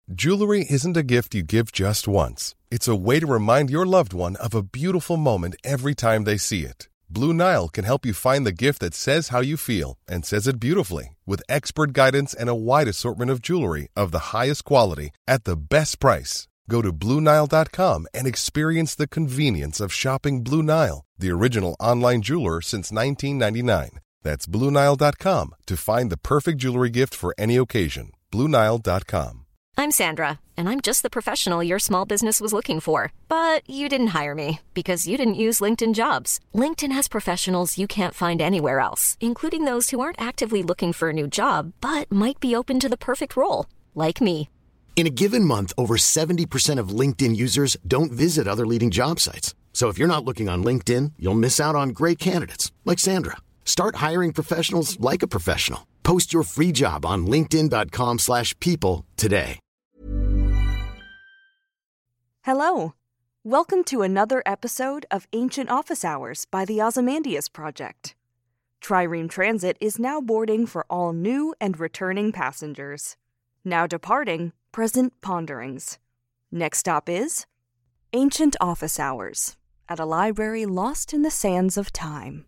Jewelry isn't a gift you give just once. It's a way to remind your loved one of a beautiful moment every time they see it. Blue Nile can help you find the gift that says how you feel and says it beautifully, with expert guidance and a wide assortment of jewelry of the highest quality at the best price. Go to BlueNile.com and experience the convenience of shopping Blue Nile, the original online jeweler since 1999. That's BlueNile.com to find the perfect jewelry gift for any occasion. BlueNile.com. I'm Sandra, and I'm just the professional your small business was looking for. But you didn't hire me because you didn't use LinkedIn Jobs. LinkedIn has professionals you can't find anywhere else, including those who aren't actively looking for a new job, but might be open to the perfect role, like me. In a given month, over 70% of LinkedIn users don't visit other leading job sites. So if you're not looking on LinkedIn, you'll miss out on great candidates like Sandra. Start hiring professionals like a professional. Post your free job on linkedin.com/people today. Hello. Welcome to another episode of Ancient Office Hours by the Ozymandias Project. Trireme Transit is now boarding for all new and returning passengers. Now departing, present ponderings. Next stop is Ancient Office Hours at a library lost in the sands of time.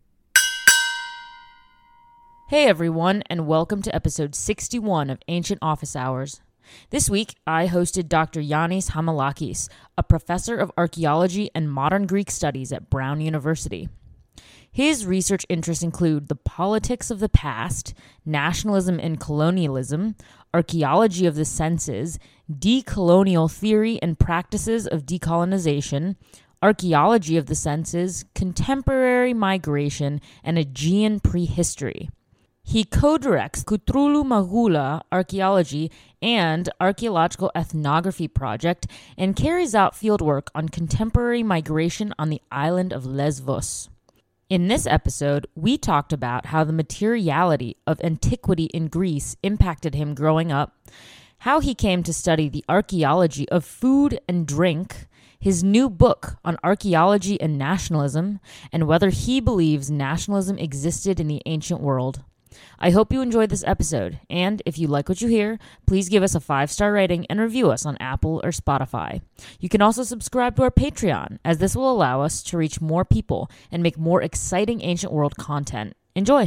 Hey everyone, and welcome to episode 61 of Ancient Office Hours. This week, I hosted Dr. Yannis Hamalakis, a professor of archaeology and modern Greek studies at Brown University. His research interests include the politics of the past, nationalism and colonialism, archaeology of the senses, decolonial theory and practices of decolonization, archaeology of the senses, contemporary migration, and Aegean prehistory. He co-directs Koutroulou Magoula Archaeology and Archaeological Ethnography Project and carries out fieldwork on contemporary migration on the island of Lesvos. In this episode, we talked about how the materiality of antiquity in Greece impacted him growing up, how he came to study the archaeology of food and drink, his new book on archaeology and nationalism, and whether he believes nationalism existed in the ancient world. I hope you enjoyed this episode, and if you like what you hear, please give us a 5-star rating and review us on Apple or Spotify. You can also subscribe to our Patreon, as this will allow us to reach more people and make more exciting ancient world content. Enjoy!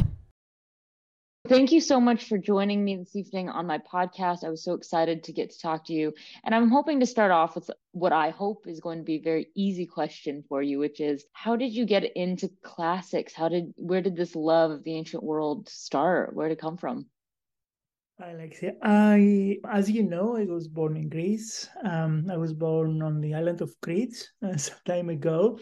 Thank you so much for joining me this evening on my podcast. I was so excited to get to talk to you. And I'm hoping to start off with what I hope is going to be a very easy question for you, which is, how did you get into classics? Where did this love of the ancient world start? Where did it come from? Hi, Alexia. As you know, I was born in Greece. I was born on the island of Crete some time ago.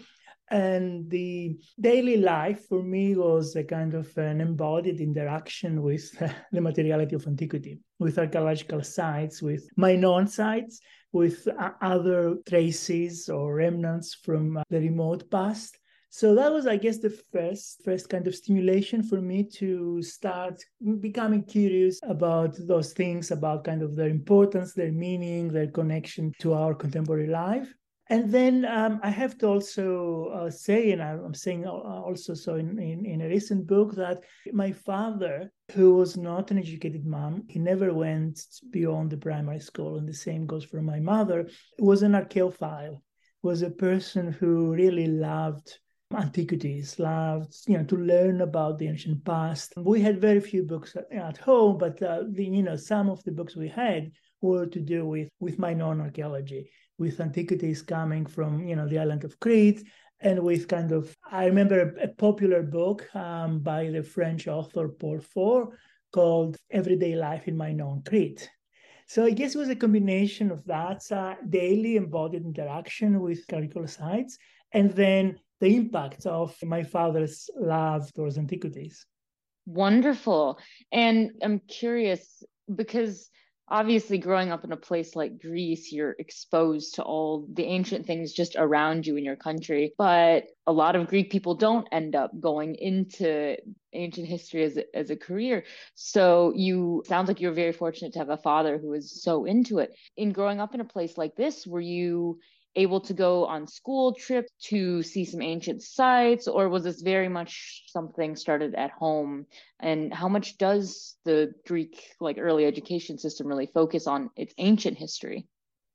And the daily life for me was a kind of an embodied interaction with the materiality of antiquity, with archaeological sites, with my known sites, with other traces or remnants from the remote past. So that was, I guess, the first kind of stimulation for me to start becoming curious about those things, about kind of their importance, their meaning, their connection to our contemporary life. And then I have to also say, and I'm saying also so in a recent book, that my father, who was not an educated man, he never went beyond the primary school, and the same goes for my mother, was an archaeophile, was a person who really loved antiquities, loved to learn about the ancient past. We had very few books at home, but some of the books we had were to do with my known archaeology, with antiquities coming from the island of Crete, and with I remember a popular book by the French author Paul Fort called Everyday Life in My Known Crete. So I guess it was a combination of that daily embodied interaction with archaeological sites, and then the impact of my father's love towards antiquities. Wonderful. And I'm curious, because obviously growing up in a place like Greece, you're exposed to all the ancient things just around you in your country. But a lot of Greek people don't end up going into ancient history as a career. So sounds like you're very fortunate to have a father who is so into it. In growing up in a place like this, were you able to go on school trips to see some ancient sites, or was this very much something started at home? And how much does the Greek early education system really focus on its ancient history?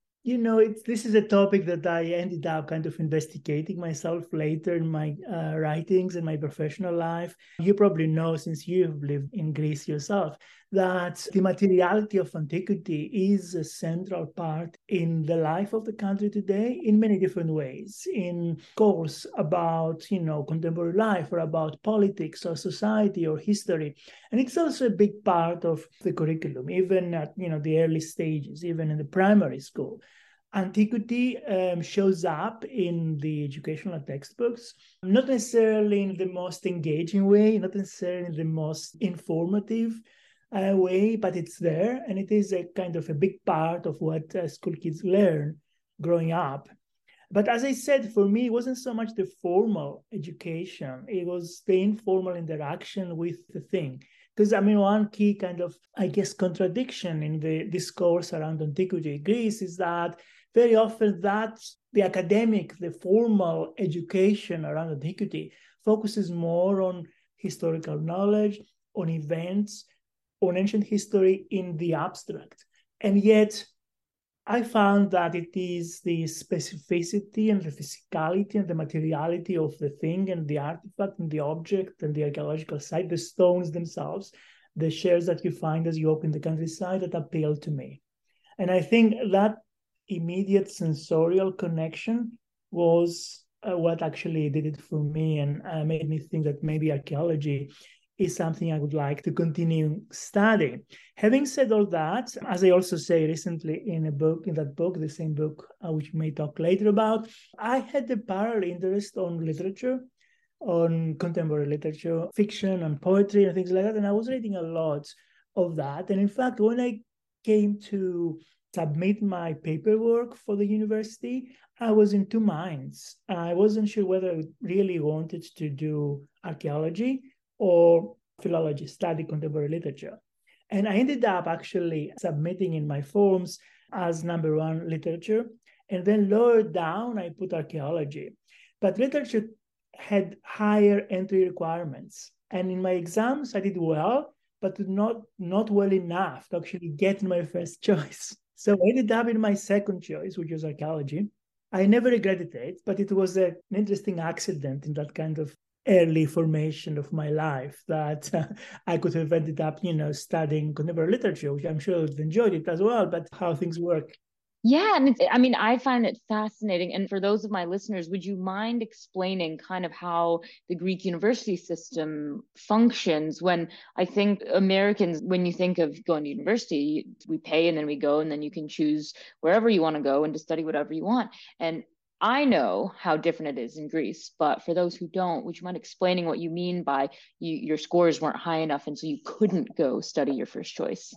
This is a topic that I ended up kind of investigating myself later in my writings and my professional life. You probably know, since you've lived in Greece yourself, that the materiality of antiquity is a central part in the life of the country today in many different ways. In course about, contemporary life, or about politics or society or history. And it's also a big part of the curriculum, even at, the early stages, even in the primary school. Antiquity shows up in the educational textbooks, not necessarily in the most engaging way, not necessarily in the most informative way, but it's there, and it is a kind of a big part of what school kids learn growing up. But as I said, for me, it wasn't so much the formal education, it was the informal interaction with the thing. Because, one key kind of, contradiction in the discourse around antiquity in Greece is that very often that the academic, the formal education around antiquity focuses more on historical knowledge, on events, on ancient history in the abstract. And yet, I found that it is the specificity and the physicality and the materiality of the thing and the artifact and the object and the archaeological site, the stones themselves, the shells that you find as you open the countryside, that appealed to me. And I think that immediate sensorial connection was what actually did it for me, and made me think that maybe archaeology is something I would like to continue studying. Having said all that, as I also say recently in that book, the same book, which we may talk later about, I had a parallel interest on literature, on contemporary literature, fiction and poetry and things like that. And I was reading a lot of that. And in fact, when I came to submit my paperwork for the university, I was in two minds. I wasn't sure whether I really wanted to do archaeology or philology, study contemporary literature. And I ended up actually submitting in my forms as number one literature. And then lower down, I put archaeology. But literature had higher entry requirements. And in my exams, I did well, but not well enough to actually get my first choice. So I ended up in my second choice, which was archaeology. I never regretted it, but it was an interesting accident in that kind of early formation of my life that I could have ended up, studying contemporary literature, which I'm sure I would have enjoyed it as well, but how things work. Yeah, and I find it fascinating. And for those of my listeners, would you mind explaining kind of how the Greek university system functions? When I think Americans, when you think of going to university, we pay and then we go, and then you can choose wherever you want to go and to study whatever you want. And I know how different it is in Greece, but for those who don't, would you mind explaining what you mean by your scores weren't high enough and so you couldn't go study your first choice?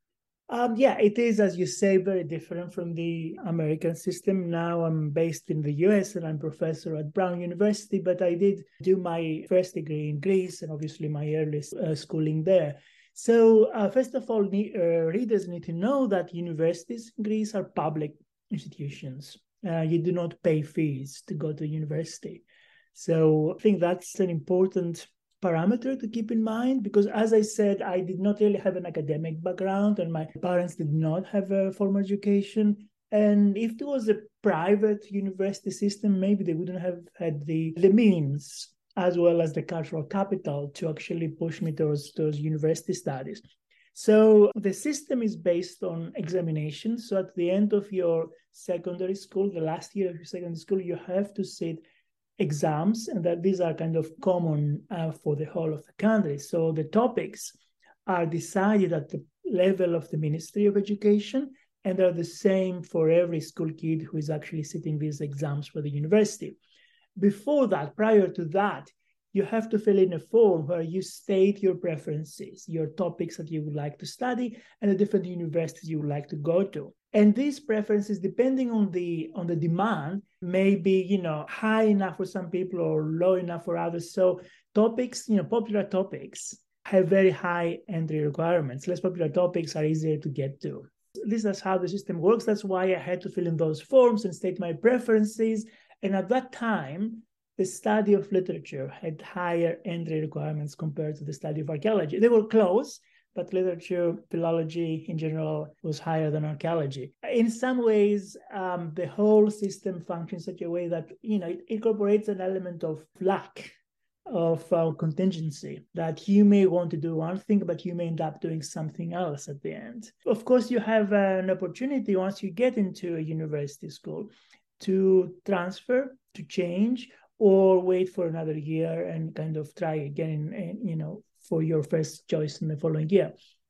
It is, as you say, very different from the American system. Now I'm based in the US and I'm professor at Brown University, but I did do my first degree in Greece and obviously my earliest schooling there. So first of all, readers need to know that universities in Greece are public institutions. You do not pay fees to go to university. So I think that's an important parameter to keep in mind, because as I said, I did not really have an academic background and my parents did not have a formal education. And if it was a private university system, maybe they wouldn't have had the means as well as the cultural capital to actually push me towards university studies. So the system is based on examinations. So at the end of your secondary school, the last year of your secondary school, you have to sit exams, and that these are kind of common for the whole of the country. So the topics are decided at the level of the Ministry of Education, and they're the same for every school kid who is actually sitting these exams for the university. Before that, prior to that, you have to fill in a form where you state your preferences, your topics that you would like to study, and the different universities you would like to go to. And these preferences, depending on the demand, may be, high enough for some people or low enough for others. So topics, popular topics have very high entry requirements. Less popular topics are easier to get to. At least that's how the system works. That's why I had to fill in those forms and state my preferences. And at that time, the study of literature had higher entry requirements compared to the study of archaeology. They were close, but literature, philology in general was higher than archaeology. In some ways, the whole system functions in such a way that, it incorporates an element of luck, of contingency, that you may want to do one thing, but you may end up doing something else at the end. Of course, you have an opportunity once you get into a university school to transfer, to change, or wait for another year and kind of try again, and, for your first choice in the following year.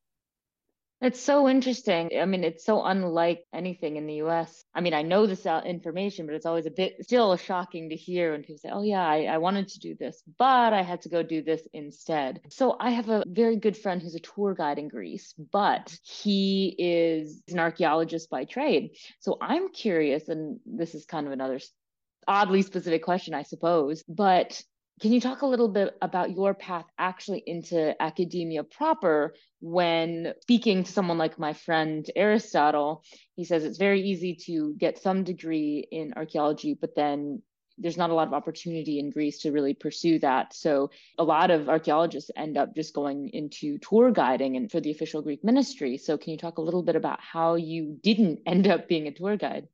It's so interesting. I mean, it's so unlike anything in the US. I mean, I know this information, but it's always a bit still shocking to hear when people say, oh, yeah, I wanted to do this, but I had to go do this instead. So I have a very good friend who's a tour guide in Greece, but he is an archaeologist by trade. So I'm curious, and this is kind of another oddly specific question, I suppose, but can you talk a little bit about your path actually into academia proper? When speaking to someone like my friend Aristotle, he says it's very easy to get some degree in archaeology, but then there's not a lot of opportunity in Greece to really pursue that. So a lot of archaeologists end up just going into tour guiding and for the official Greek ministry. So can you talk a little bit about how you didn't end up being a tour guide?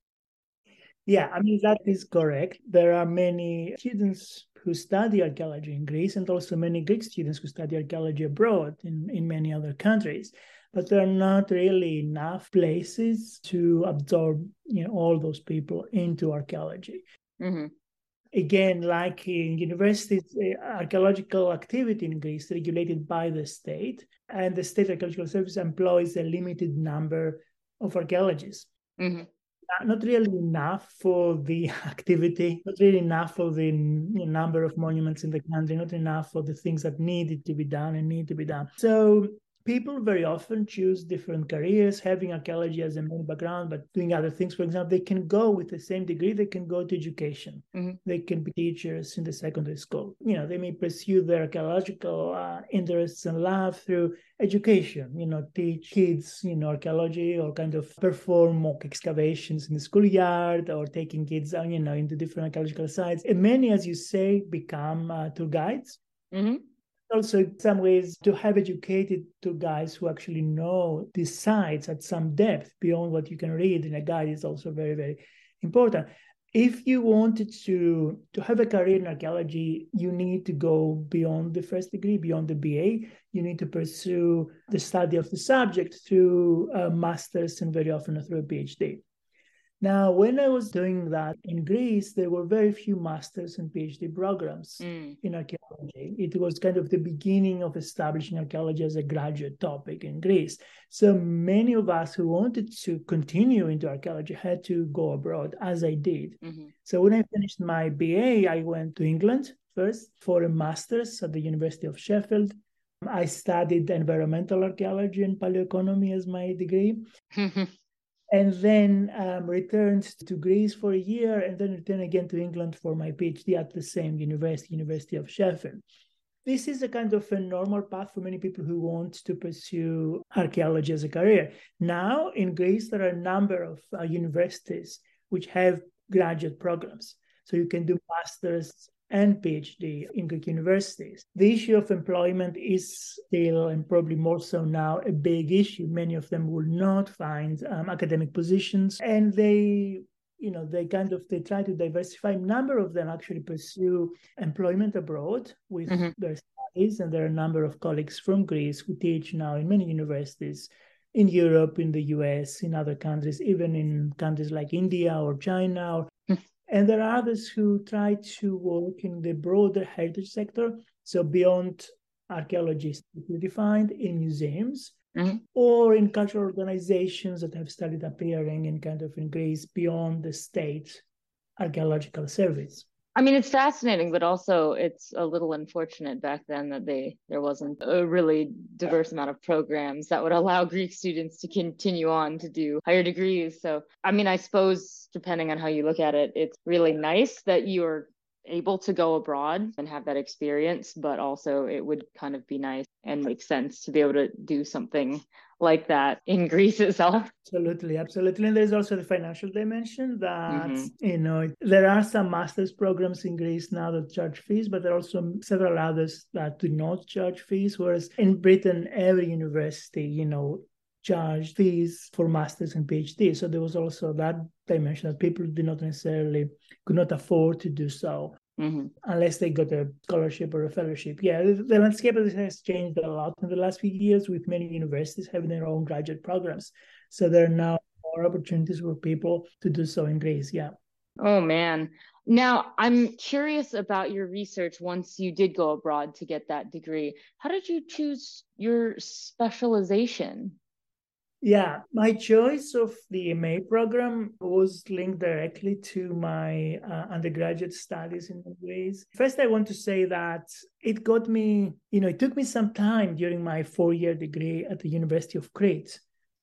Yeah, I mean, that is correct. There are many students who study archaeology in Greece, and also many Greek students who study archaeology abroad in many other countries. But there are not really enough places to absorb all those people into archaeology. Mm-hmm. Again, like in universities, archaeological activity in Greece is regulated by the state, and the State Archaeological Service employs a limited number of archaeologists. Mm-hmm. Not really enough for the activity, not really enough for the number of monuments in the country, not enough for the things that needed to be done and need to be done. So people very often choose different careers, having archaeology as a main background, but doing other things. For example, they can go with the same degree, they can go to education. Mm-hmm. They can be teachers in the secondary school. They may pursue their archaeological interests and love through education, teach kids, archaeology, or kind of perform mock excavations in the schoolyard, or taking kids, into different archaeological sites. And many, as you say, become tour guides. Mm-hmm. Also, in some ways, to have educated tour guides who actually know these sites at some depth beyond what you can read in a guide is also very, very important. If you wanted to have a career in archaeology, you need to go beyond the first degree, beyond the BA. You need to pursue the study of the subject through a master's and very often through a PhD. Now, when I was doing that in Greece, there were very few master's and PhD programs in archaeology. It was kind of the beginning of establishing archaeology as a graduate topic in Greece. So many of us who wanted to continue into archaeology had to go abroad, as I did. Mm-hmm. So when I finished my BA, I went to England first for a master's at the University of Sheffield. I studied environmental archaeology and paleoeconomy as my degree. And then returned to Greece for a year, and then returned again to England for my PhD at the same University of Sheffield. This is a kind of a normal path for many people who want to pursue archaeology as a career. Now, in Greece, there are a number of universities which have graduate programs. So you can do master's and PhD in Greek universities. The issue of employment is still, and probably more so now, a big issue. Many of them will not find academic positions, and they try to diversify. A number of them actually pursue employment abroad with their studies, and there are a number of colleagues from Greece who teach now in many universities in Europe, in the US, in other countries, even in countries like India or China. And there are others who try to work in the broader heritage sector, so beyond archaeology defined, in museums or in cultural organizations that have started appearing in Greece beyond the state archaeological service. I mean, it's fascinating, but also it's a little unfortunate back then that there wasn't a really diverse amount of programs that would allow Greek students to continue on to do higher degrees. So, I mean, I suppose depending on how you look at it, it's really nice that you're able to go abroad and have that experience, but also it would kind of be nice and make sense to be able to do something like that in Greece itself. Absolutely, absolutely. And there's also the financial dimension that, Mm-hmm. there are some master's programs in Greece now that charge fees, but there are also several others that do not charge fees. Whereas in Britain, every university, charge fees for masters and PhD. So there was also that dimension that people could not afford to do so. Mm-hmm. Unless they got a scholarship or a fellowship. Yeah, the landscape has changed a lot in the last few years, with many universities having their own graduate programs. So there are now more opportunities for people to do so in Greece. Yeah. Oh, man. Now, I'm curious about your research once you did go abroad to get that degree. How did you choose your specialization? Yeah, my choice of the MA program was linked directly to my undergraduate studies in Greece. First, I want to say that it got me, it took me some time during my 4-year degree at the University of Crete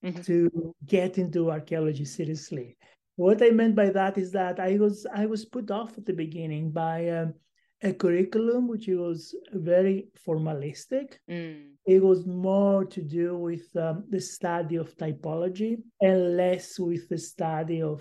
to get into archaeology seriously. What I meant by that is that I was put off at the beginning by a curriculum which was very formalistic. It was more to do with the study of typology and less with the study of,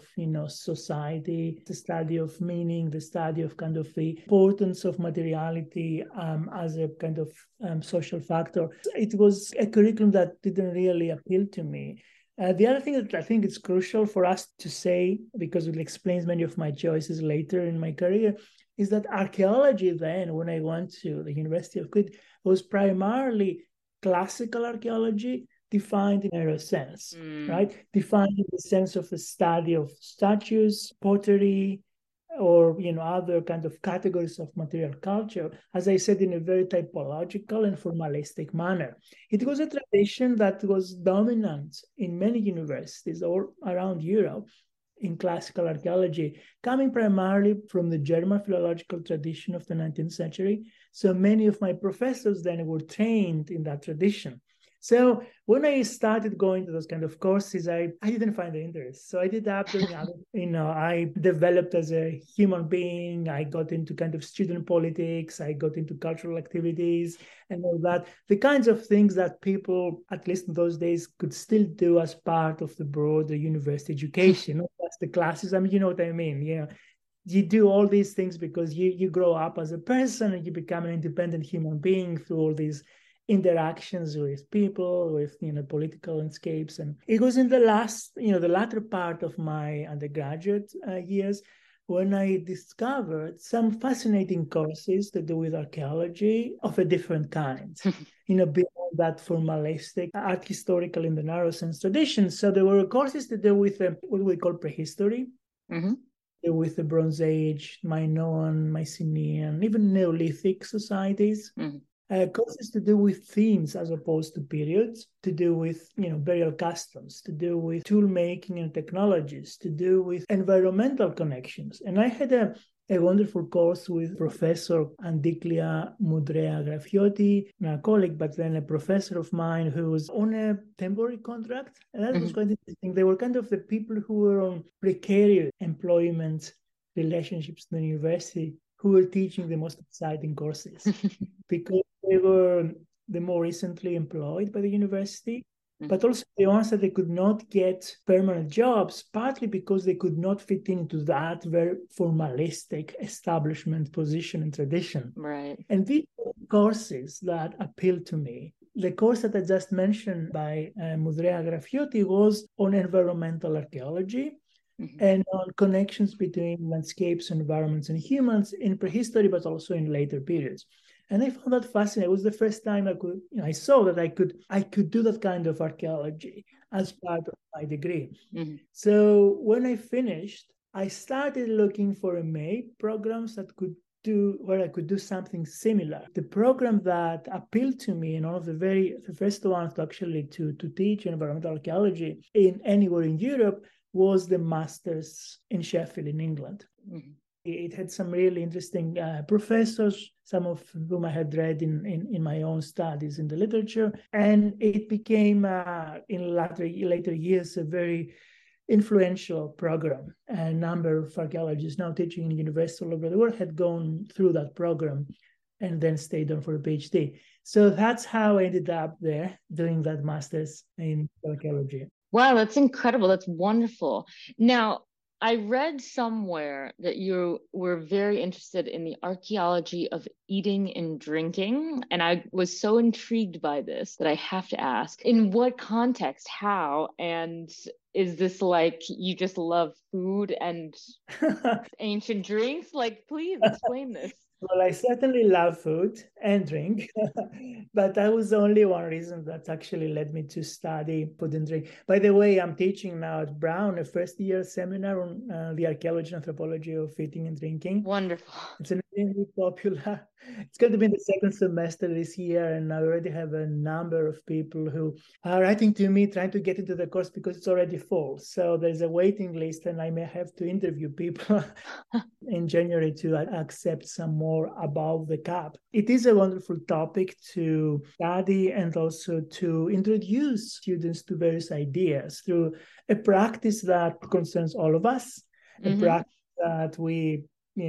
society, the study of meaning, the study of kind of the importance of materiality as a kind of social factor. It was a curriculum that didn't really appeal to me. The other thing that I think is crucial for us to say, because it explains many of my choices later in my career, is that archaeology then, when I went to the University of Crete, was primarily classical archaeology defined in a narrow sense, right? Defined in the sense of the study of statues, pottery, or other kind of categories of material culture, as I said, in a very typological and formalistic manner. It was a tradition that was dominant in many universities all around Europe in classical archaeology, coming primarily from the German philological tradition of the 19th century. So many of my professors then were trained in that tradition. So when I started going to those kind of courses, I didn't find the interest. So I did that doing other, I developed as a human being. I got into kind of student politics. I got into cultural activities and all that. The kinds of things that people, at least in those days, could still do as part of the broader university education, not just the classes. I mean, you know what I mean? You do all these things because you grow up as a person and you become an independent human being through all these interactions with people, with political landscapes. And it was in the latter part of my undergraduate years when I discovered some fascinating courses to do with archaeology of a different kind, beyond that formalistic, art historical in the narrow sense tradition. So there were courses to do with what we call prehistory, with the Bronze Age, Minoan, Mycenaean, even Neolithic societies. Courses to do with themes as opposed to periods, to do with burial customs, to do with tool making and technologies, to do with environmental connections. And I had a wonderful course with Professor Andiklia Mudrea Grafiotti, a colleague, but then a professor of mine who was on a temporary contract. And that was quite interesting. They were kind of the people who were on precarious employment relationships in the university who were teaching the most exciting courses because they were the more recently employed by the university, but also the ones that they could not get permanent jobs, partly because they could not fit into that very formalistic establishment position and tradition. Right. And these courses that appealed to me. The course that I just mentioned by Mudrea Grafiotti was on environmental archaeology, and on connections between landscapes, environments, and humans in prehistory, but also in later periods. And I found that fascinating. It was the first time I saw that I could do that kind of archaeology as part of my degree. So when I finished, I started looking for MA programs that where I could do something similar. The program that appealed to me, and one of the first ones to teach environmental archaeology anywhere in Europe, was the master's in Sheffield in England. It had some really interesting professors, some of whom I had read in my own studies in the literature. And it became, in later years, a very influential program. A number of archaeologists now teaching in universities all over the world had gone through that program. and then stayed on for a PhD. So that's how I ended up there doing that master's in archaeology. Wow, that's incredible. That's wonderful. Now, I read somewhere that you were very interested in the archaeology of eating and drinking. And I was so intrigued by this that I have to ask, in what context, how, and is this like you just love food and ancient drinks? Like, please explain this. Well, I certainly love food and drink, but that was only one reason that actually led me to study food and drink. By the way, I'm teaching now at Brown a first-year seminar on the archaeology and anthropology of eating and drinking. Wonderful. It's an extremely popular. It's going to be in the second semester this year, and I already have a number of people who are writing to me trying to get into the course because it's already full. So there's a waiting list, and I may have to interview people in January to accept some more above the cap. It is a wonderful topic to study and also to introduce students to various ideas through a practice that concerns all of us, a practice that we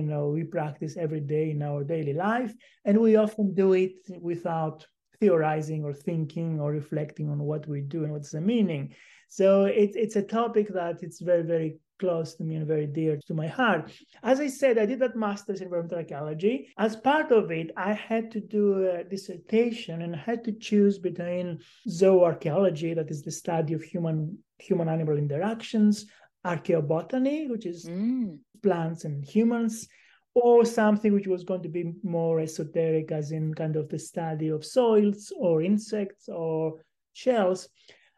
practice every day in our daily life, and we often do it without theorizing or thinking or reflecting on what we do and what's the meaning. So it's a topic that it's very, very close to me and very dear to my heart. As I said, I did that master's in environmental archaeology. As part of it, I had to do a dissertation and I had to choose between zooarchaeology, that is the study of human-animal interactions, archaeobotany, which is plants and humans, or something which was going to be more esoteric, as in kind of the study of soils or insects or shells.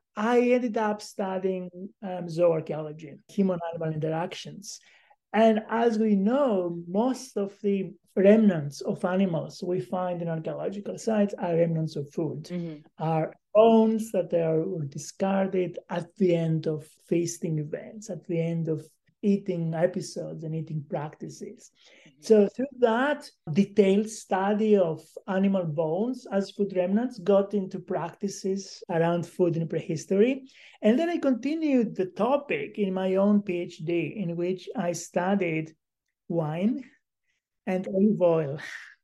I ended up studying zooarchaeology, human-animal interactions. And as we know, most of the remnants of animals we find in archaeological sites are remnants of food, are bones that are discarded at the end of feasting events, at the end of eating episodes and eating practices. So through that detailed study of animal bones as food remnants, got into practices around food in prehistory. And then I continued the topic in my own PhD, in which I studied wine and olive oil.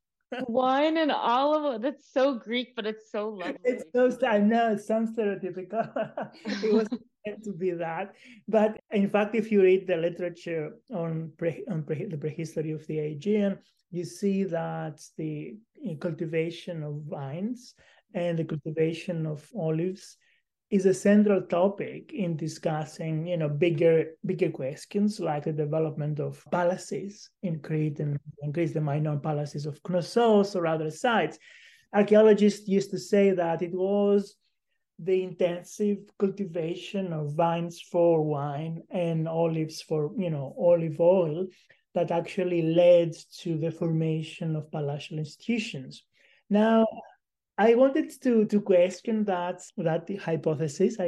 Wine and olive oil. That's so Greek, but it's so lovely. I know it sounds stereotypical. It was meant to be that. But in fact, if you read the literature on the prehistory of the Aegean, you see that the cultivation of vines and the cultivation of olives is a central topic in discussing, bigger questions like the development of palaces in Crete and in Greece, the minor palaces of Knossos or other sites. Archaeologists used to say that it was the intensive cultivation of vines for wine and olives for, olive oil that actually led to the formation of palatial institutions. Now, I wanted to question that hypothesis.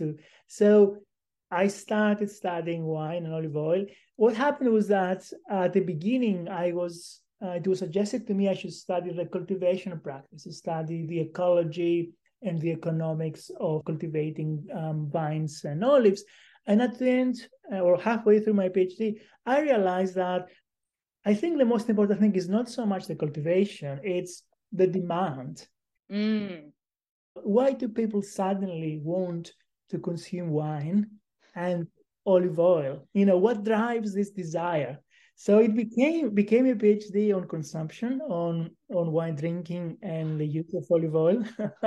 So I started studying wine and olive oil. What happened was that at the beginning, it was suggested to me I should study the cultivation practices, study the ecology and the economics of cultivating vines and olives. And at the end, or halfway through my PhD, I realized that I think the most important thing is not so much the cultivation, it's the demand. Why do people suddenly want to consume wine and olive oil? What drives this desire? So it became a PhD on consumption, on wine drinking and the use of olive oil.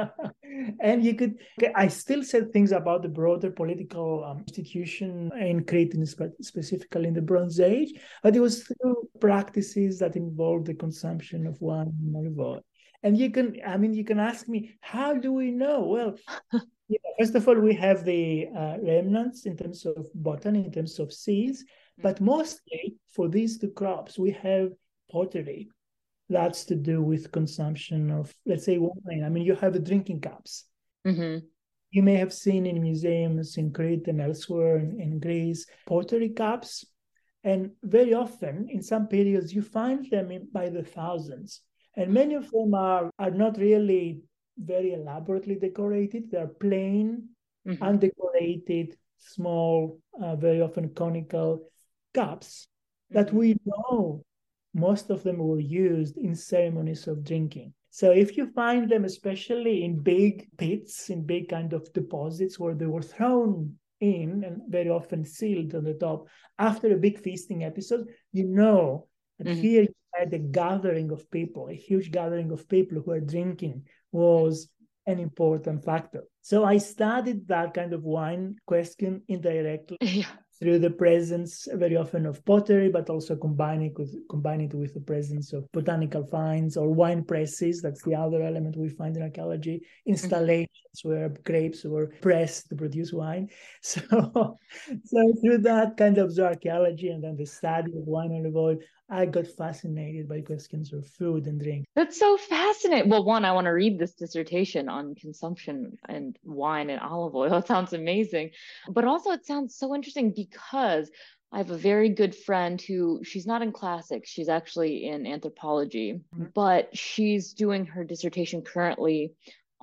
And I still said things about the broader political institution in Crete, specifically in the Bronze Age, but it was through practices that involved the consumption of wine and olive oil. And you can ask me, how do we know? Well, first of all, we have the remnants in terms of botany, in terms of seeds, but mostly for these two crops, we have pottery. That's to do with consumption of, let's say, wine. You have the drinking cups. You may have seen in museums in Crete and elsewhere in Greece, pottery cups. And very often, in some periods, you find them by the thousands. And many of them are not really very elaborately decorated. They're plain, undecorated, small, very often conical cups that we know most of them were used in ceremonies of drinking. So if you find them, especially in big pits, in big kind of deposits where they were thrown in and very often sealed on the top, after a big feasting episode, you know that here you had a gathering of people, a huge gathering of people who are drinking was an important factor. So I studied that kind of wine question indirectly through the presence very often of pottery, but also combining it with the presence of botanical finds or wine presses. That's the other element we find in archaeology, installations where grapes were pressed to produce wine. So through that kind of archaeology and then the study of wine and olive oil, I got fascinated by questions of food and drink. That's so fascinating. Well, one, I want to read this dissertation on consumption and wine and olive oil. It sounds amazing. But also it sounds so interesting because I have a very good friend who, she's not in classics, she's actually in anthropology, but she's doing her dissertation currently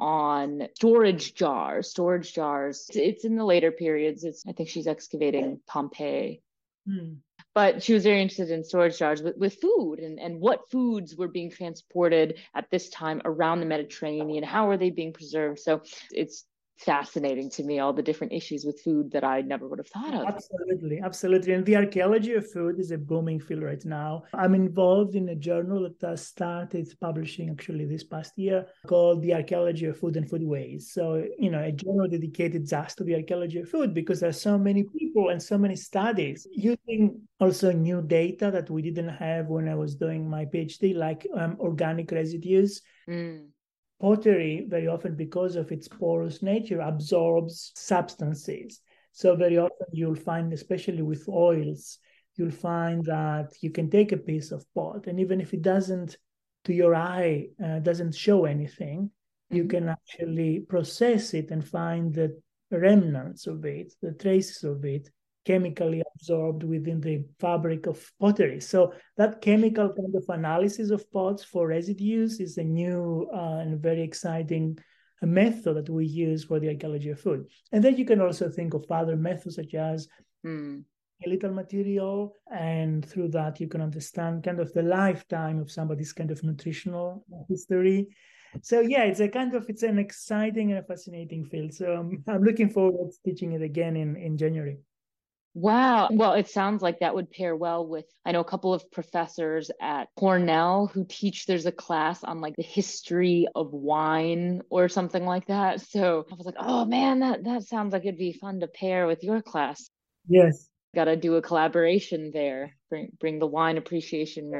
on storage jars. It's in the later periods. I think she's excavating Pompeii. But she was very interested in storage jars with food and what foods were being transported at this time around the Mediterranean. How are they being preserved? So it's fascinating to me, all the different issues with food that I never would have thought of. Absolutely. And the archaeology of food is a booming field right now. I'm involved in a journal that started publishing actually this past year called The Archaeology of Food and Foodways. So, a journal dedicated just to the archaeology of food because there are so many people and so many studies using also new data that we didn't have when I was doing my PhD, like organic residues. Pottery, very often because of its porous nature, absorbs substances. So very often you'll find, especially with oils, you'll find that you can take a piece of pot, and even if it doesn't, to your eye, doesn't show anything, you can actually process it and find the remnants of it, the traces of it, chemically absorbed within the fabric of pottery. So that chemical kind of analysis of pots for residues is a new and very exciting method that we use for the archaeology of food. And then you can also think of other methods such as skeletal material, and through that you can understand kind of the lifetime of somebody's kind of nutritional history. So yeah, it's an exciting and fascinating field. So I'm looking forward to teaching it again in January. Wow. Well, it sounds like that would pair well with, I know a couple of professors at Cornell who teach, there's a class on like the history of wine or something like that. So I was like, oh man, that sounds like it'd be fun to pair with your class. Yes. Got to do a collaboration there, bring the wine appreciation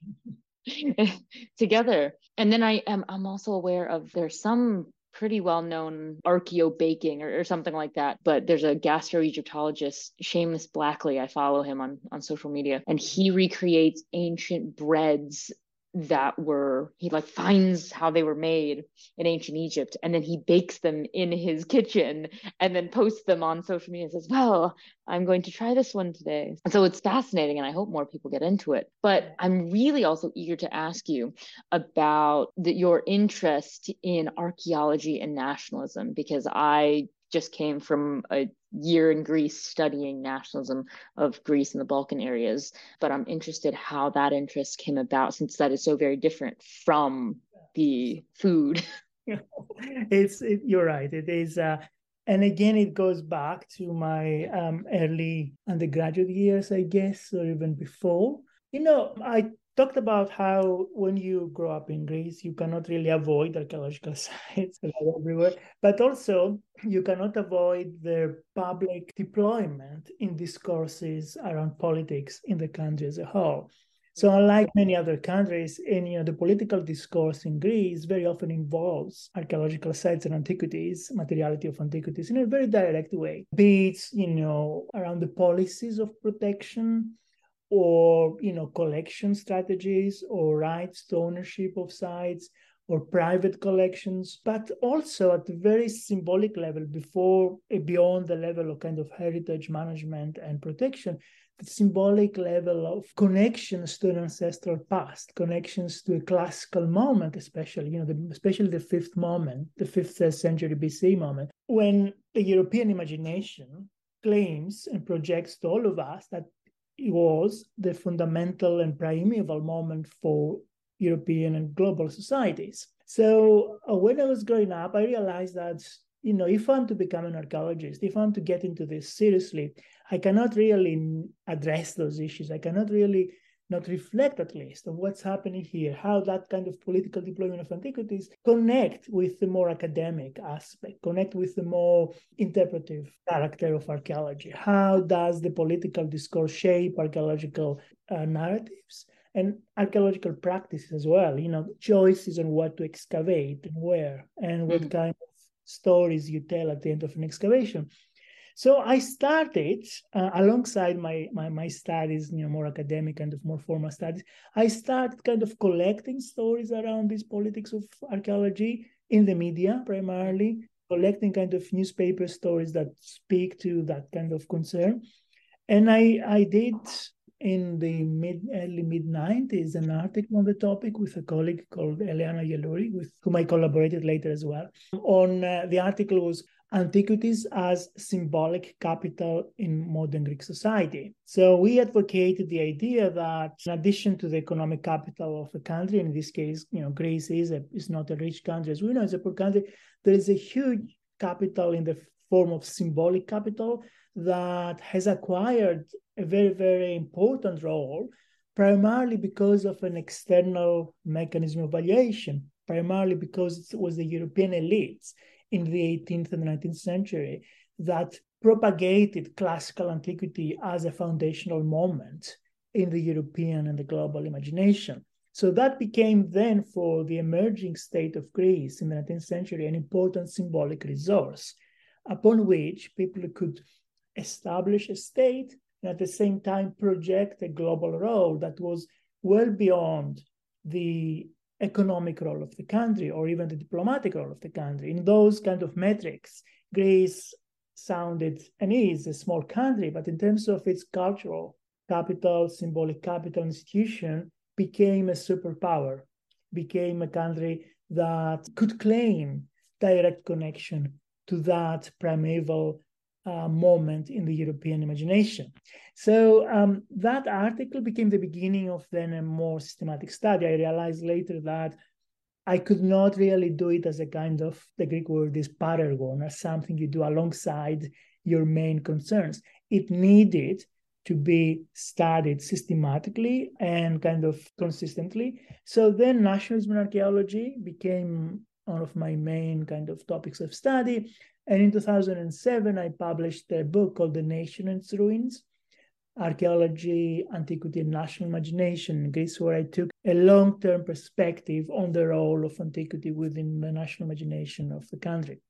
together. And then I'm also aware of, there's some pretty well-known archaeobaking or something like that, but there's a gastroegyptologist, Seamus Blackley, I follow him on social media, and he recreates ancient breads he like finds how they were made in ancient Egypt, and then he bakes them in his kitchen and then posts them on social media and says, well, I'm going to try this one today. And so it's fascinating, and I hope more people get into it. But I'm really also eager to ask you about your interest in archaeology and nationalism, because I just came from a year in Greece studying nationalism of Greece and the Balkan areas, but I'm interested how that interest came about, since that is so very different from the food. You're right. It is, and again, it goes back to my early undergraduate years, I guess, or even before. I talked about how when you grow up in Greece, you cannot really avoid archaeological sites everywhere, but also you cannot avoid their public deployment in discourses around politics in the country as a whole. So unlike many other countries, the political discourse in Greece very often involves archaeological sites and antiquities, materiality of antiquities, in a very direct way. Be it, around the policies of protection, or collection strategies, or rights to ownership of sites, or private collections, but also at a very symbolic level, beyond the level of kind of heritage management and protection, the symbolic level of connections to an ancestral past, connections to a classical moment, especially the fifth century BC moment, when the European imagination claims and projects to all of us that was the fundamental and primeval moment for European and global societies. So when I was growing up, I realized that, if I'm to become an archaeologist, if I'm to get into this seriously, I cannot really address those issues. I cannot really not reflect, at least, on what's happening here, how that kind of political deployment of antiquities connect with the more academic aspect, connect with the more interpretive character of archaeology. How does the political discourse shape archaeological narratives and archaeological practices as well? Choices on what to excavate and where, and what kind of stories you tell at the end of an excavation. So I started, alongside my studies, more academic and more formal studies, I started kind of collecting stories around these politics of archaeology in the media, primarily, collecting kind of newspaper stories that speak to that kind of concern. And I did, in the early mid-90s, an article on the topic with a colleague called Eleana Yeluri, with whom I collaborated later as well. The article was Antiquities as Symbolic Capital in Modern Greek Society. So we advocated the idea that, in addition to the economic capital of a country, in this case, Greece is not a rich country, as we know, it's a poor country, there is a huge capital in the form of symbolic capital that has acquired a very, very important role, primarily because of an external mechanism of valuation, primarily because it was the European elites in the 18th and 19th century that propagated classical antiquity as a foundational moment in the European and the global imagination. So that became then, for the emerging state of Greece in the 19th century, an important symbolic resource upon which people could establish a state and at the same time project a global role that was well beyond the economic role of the country or even the diplomatic role of the country. In those kind of metrics, Greece sounded and is a small country, but in terms of its cultural capital, symbolic capital, institution, became a superpower, became a country that could claim direct connection to that primeval moment in the European imagination. So that article became the beginning of then a more systematic study. I realized later that I could not really do it as a kind of, the Greek word is parergon, as something you do alongside your main concerns. It needed to be studied systematically and kind of consistently. So then nationalism and archaeology became one of my main kind of topics of study. And in 2007, I published a book called The Nation and its Ruins, Archaeology, Antiquity, and National Imagination in Greece, where I took a long-term perspective on the role of antiquity within the national imagination of the country.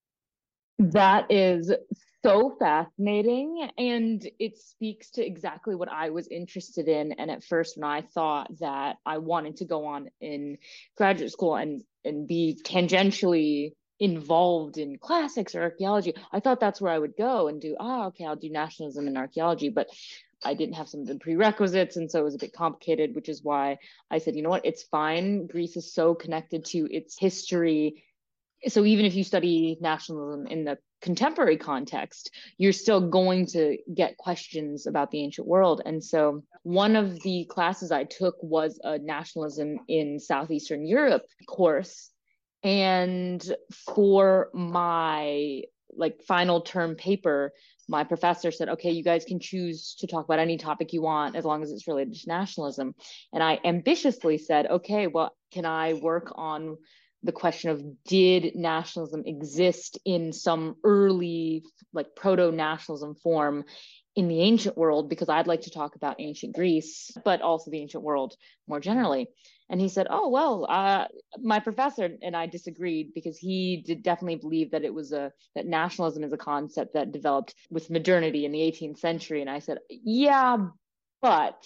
That is so fascinating, and it speaks to exactly what I was interested in. And at first, when I thought that I wanted to go on in graduate school and be tangentially involved in classics or archaeology, I thought that's where I would go and do, okay, I'll do nationalism and archaeology. But I didn't have some of the prerequisites, and so it was a bit complicated, which is why I said, you know what, it's fine. Greece is so connected to its history. So even if you study nationalism in the contemporary context, you're still going to get questions about the ancient world. And so one of the classes I took was a nationalism in Southeastern Europe course. And for my final term paper, my professor said, okay, you guys can choose to talk about any topic you want as long as it's related to nationalism. And I ambitiously said, okay, well, can I work on the question of, did nationalism exist in some early proto-nationalism form in the ancient world? Because I'd like to talk about ancient Greece, but also the ancient world more generally. And he said, oh, well, my professor and I disagreed, because he did definitely believe that it was that nationalism is a concept that developed with modernity in the 18th century. And I said, yeah, but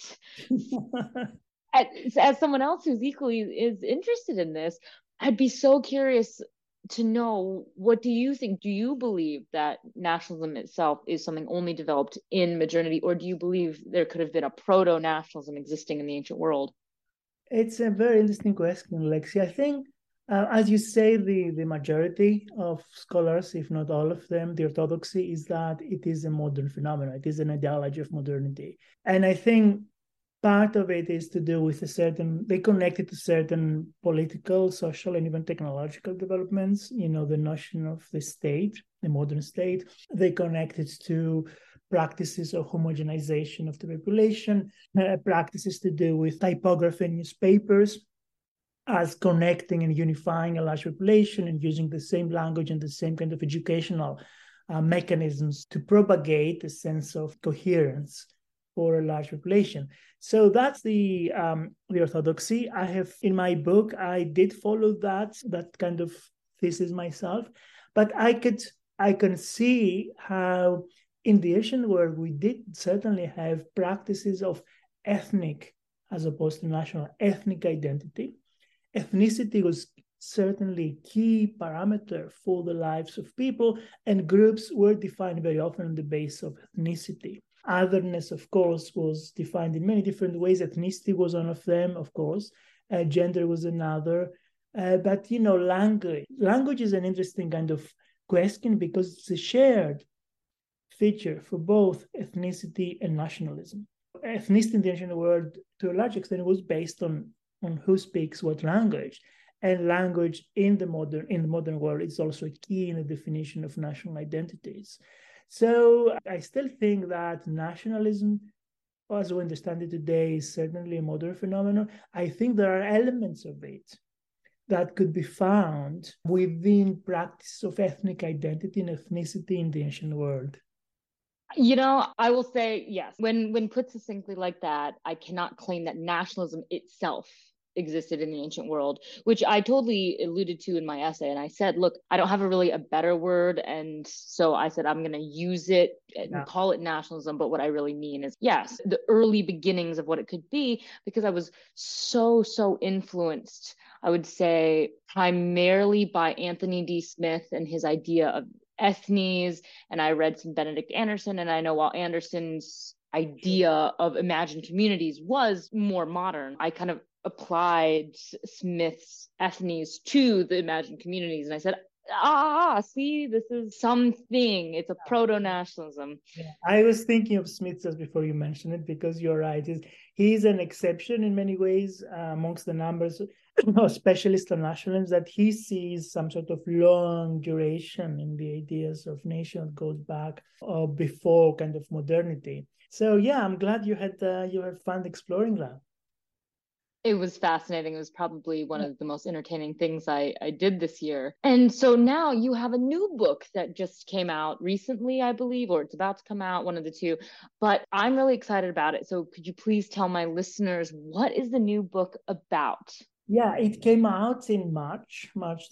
as someone else who's equally is interested in this, I'd be so curious to know, what do you think? Do you believe that nationalism itself is something only developed in modernity, or do you believe there could have been a proto-nationalism existing in the ancient world? It's a very interesting question, Lexi. I think As you say, the majority of scholars, if not all of them, the orthodoxy is that it is a modern phenomenon. It is an ideology of modernity. And I think part of it is to do with they connect it to certain political, social, and even technological developments. The notion of the state, the modern state. They connect it to practices of homogenization of the population, practices to do with typography in newspapers, as connecting and unifying a large population and using the same language and the same kind of educational mechanisms to propagate a sense of coherence for a large population. So that's the orthodoxy. I have, in my book, I did follow that kind of thesis myself, but I can see how in the ancient world we did certainly have practices of ethnic, as opposed to national, ethnic identity. Ethnicity was certainly a key parameter for the lives of people, and groups were defined very often on the basis of ethnicity. Otherness, of course, was defined in many different ways. Ethnicity was one of them, of course. Gender was another. But, language is an interesting kind of question because it's a shared feature for both ethnicity and nationalism. Ethnicity in the ancient world, to a large extent, was based on who speaks what language. And language in the modern world is also a key in the definition of national identities. So I still think that nationalism, as we understand it today, is certainly a modern phenomenon. I think there are elements of it that could be found within practice of ethnic identity and ethnicity in the ancient world. I will say, yes, when put succinctly like that, I cannot claim that nationalism itself existed in the ancient world, which I totally alluded to in my essay. And I said, look, I don't have a better word. And so I said, I'm going to use it and call it nationalism. But what I really mean is, yes, the early beginnings of what it could be, because I was so influenced, I would say, primarily by Anthony D. Smith and his idea of ethnies. And I read some Benedict Anderson. And I know while Anderson's idea of imagined communities was more modern, I kind of applied Smith's ethnies to the imagined communities. And I said, see, this is something. It's a proto-nationalism. Yeah. I was thinking of Smith just before you mentioned it, because you're right. He's an exception in many ways amongst the numbers of specialists on nationalism, that he sees some sort of long duration in the ideas of nation that goes back before kind of modernity. So yeah, I'm glad you had fun exploring that. It was fascinating. It was probably one of the most entertaining things I did this year. And so now you have a new book that just came out recently, I believe, or it's about to come out, one of the two. But I'm really excited about it. So could you please tell my listeners, what is the new book about? Yeah, it came out in March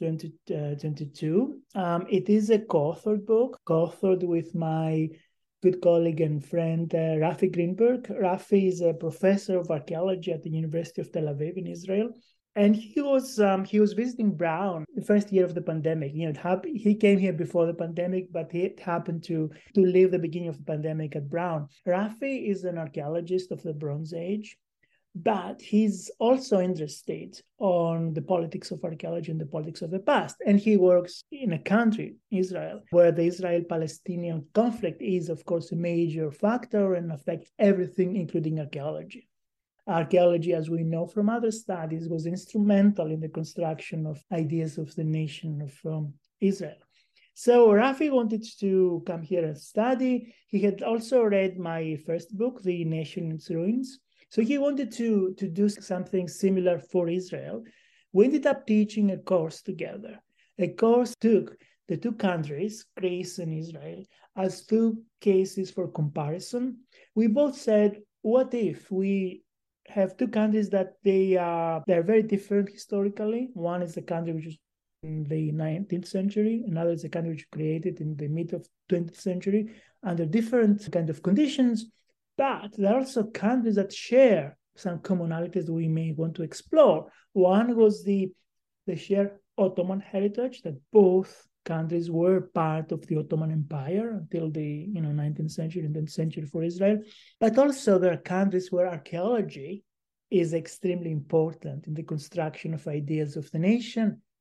2022. It is a co-authored book, co-authored with my good colleague and friend, Rafi Greenberg. Rafi is a professor of archaeology at the University of Tel Aviv in Israel. And he was visiting Brown the first year of the pandemic. He came here before the pandemic, but he happened to live the beginning of the pandemic at Brown. Rafi is an archaeologist of the Bronze Age, but he's also interested on the politics of archaeology and the politics of the past. And he works in a country, Israel, where the Israel-Palestinian conflict is, of course, a major factor and affects everything, including archaeology. Archaeology, as we know from other studies, was instrumental in the construction of ideas of the nation of Israel. So Rafi wanted to come here and study. He had also read my first book, The Nation in its Ruins. So he wanted to do something similar for Israel. We ended up teaching a course together. A course took the two countries, Greece and Israel, as two cases for comparison. We both said, what if we have two countries that they're very different historically? One is a country which is in the 19th century, another is a country which was created in the mid of 20th century under different kind of conditions. But there are also countries that share some commonalities we may want to explore. One was the shared Ottoman heritage, that both countries were part of the Ottoman Empire until the 19th century and 10th century for Israel. But also there are countries where archaeology is extremely important in the construction of ideas of the nation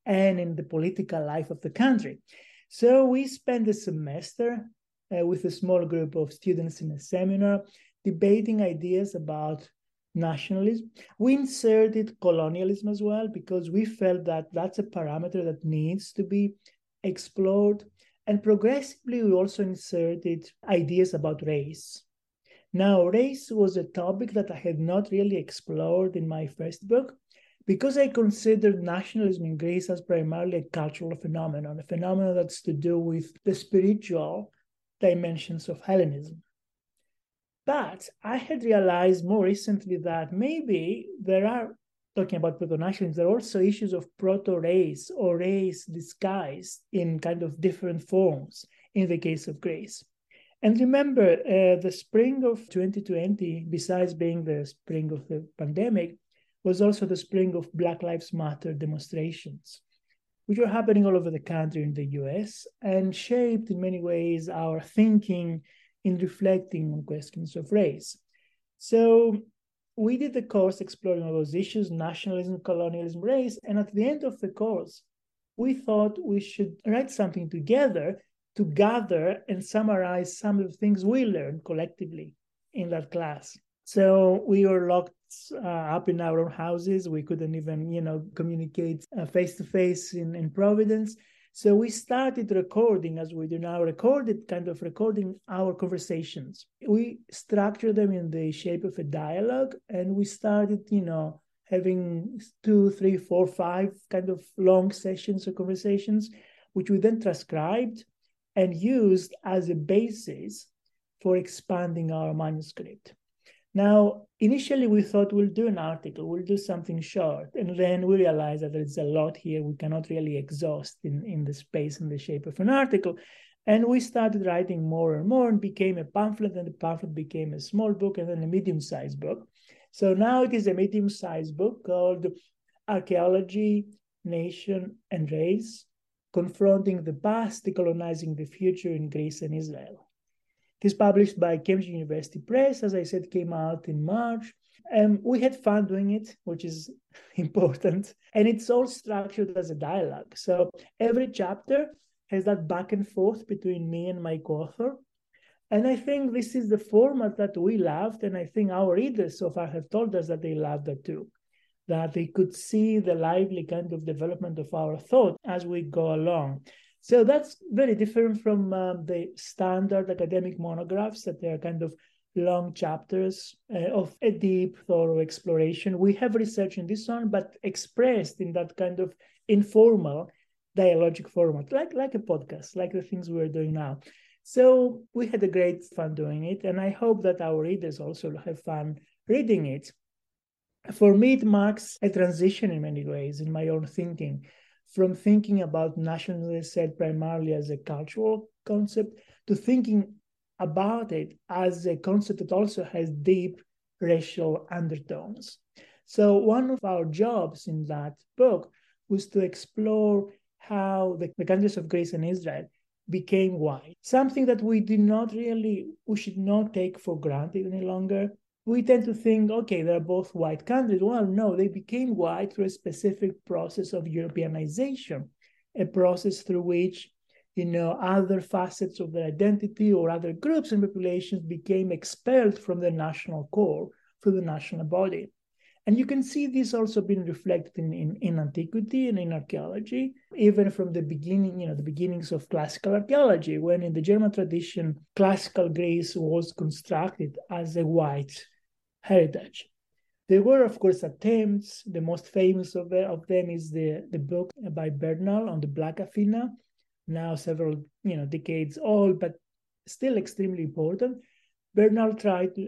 and in the political life of the country. So we spent a semester with a small group of students in a seminar debating ideas about nationalism. We inserted colonialism as well because we felt that that's a parameter that needs to be explored. And progressively, we also inserted ideas about race. Now, race was a topic that I had not really explored in my first book because I considered nationalism in Greece as primarily a cultural phenomenon, a phenomenon that's to do with the spiritual dimensions of Hellenism. But I had realized more recently that maybe there are, talking about proto-nationalism, there are also issues of proto-race or race disguised in kind of different forms in the case of Greece. And remember, the spring of 2020, besides being the spring of the pandemic, was also the spring of Black Lives Matter demonstrations, which were happening all over the country in the US and shaped in many ways our thinking in reflecting on questions of race. So we did the course exploring all those issues, nationalism, colonialism, race, and at the end of the course, we thought we should write something together to gather and summarize some of the things we learned collectively in that class. So we were locked up in our own houses. We couldn't even, communicate face-to-face in Providence. So we started recording, as we do now, recording our conversations. We structured them in the shape of a dialogue, and we started, having 2, 3, 4, 5 kind of long sessions or conversations, which we then transcribed and used as a basis for expanding our manuscript. Now, initially, we thought we'll do an article, we'll do something short, and then we realized that there's a lot here we cannot really exhaust in the space in the shape of an article. And we started writing more and more and became a pamphlet, and the pamphlet became a small book and then a medium-sized book. So now it is a medium-sized book called Archaeology, Nation, and Race, Confronting the Past, Decolonizing the Future in Greece and Israel. It is published by Cambridge University Press, as I said, came out in March. We had fun doing it, which is important. And it's all structured as a dialogue. So every chapter has that back and forth between me and my co-author. And I think this is the format that we loved. And I think our readers so far have told us that they loved that too, that they could see the lively kind of development of our thought as we go along. So that's very different from the standard academic monographs that they are kind of long chapters of a deep, thorough exploration. We have research in this one, but expressed in that kind of informal dialogic format, like a podcast, like the things we're doing now. So we had a great fun doing it, and I hope that our readers also have fun reading it. For me, it marks a transition in many ways in my own thinking, from thinking about nationalism, as I said, primarily as a cultural concept, to thinking about it as a concept that also has deep racial undertones. So one of our jobs in that book was to explore how the countries of Greece and Israel became white, something that we should not take for granted any longer. We tend to think, okay, they're both white countries. Well, no, they became white through a specific process of Europeanization, a process through which, other facets of their identity or other groups and populations became expelled from the national core, through the national body. And you can see this also being reflected in antiquity and in archaeology, even from the beginning, the beginnings of classical archaeology, when in the German tradition, classical Greece was constructed as a white heritage. There were, of course, attempts. The most famous of them is the book by Bernal on the Black Athena, now several decades old, but still extremely important. Martin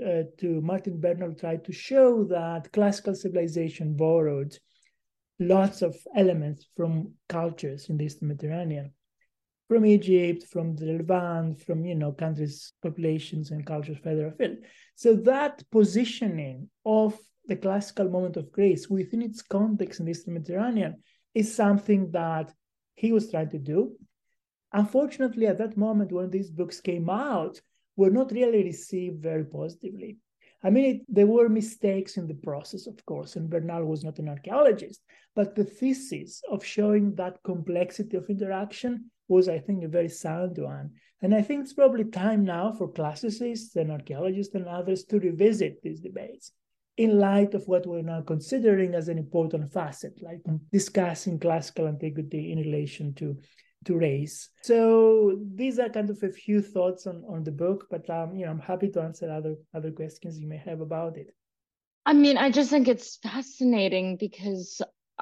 Bernal tried to show that classical civilization borrowed lots of elements from cultures in the Eastern Mediterranean, from Egypt, from the Levant, from countries, populations, and cultures further afield. So that positioning of the classical moment of Greece within its context in the Eastern Mediterranean is something that he was trying to do. Unfortunately, at that moment when these books came out, were not really received very positively. I mean, there were mistakes in the process, of course, and Bernal was not an archaeologist, but the thesis of showing that complexity of interaction was, I think, a very sound one. And I think it's probably time now for classicists and archaeologists and others to revisit these debates in light of what we're now considering as an important facet, like discussing classical antiquity in relation to race. So these are kind of a few thoughts on the book, but I'm happy to answer other questions you may have about it. I mean, I just think it's fascinating because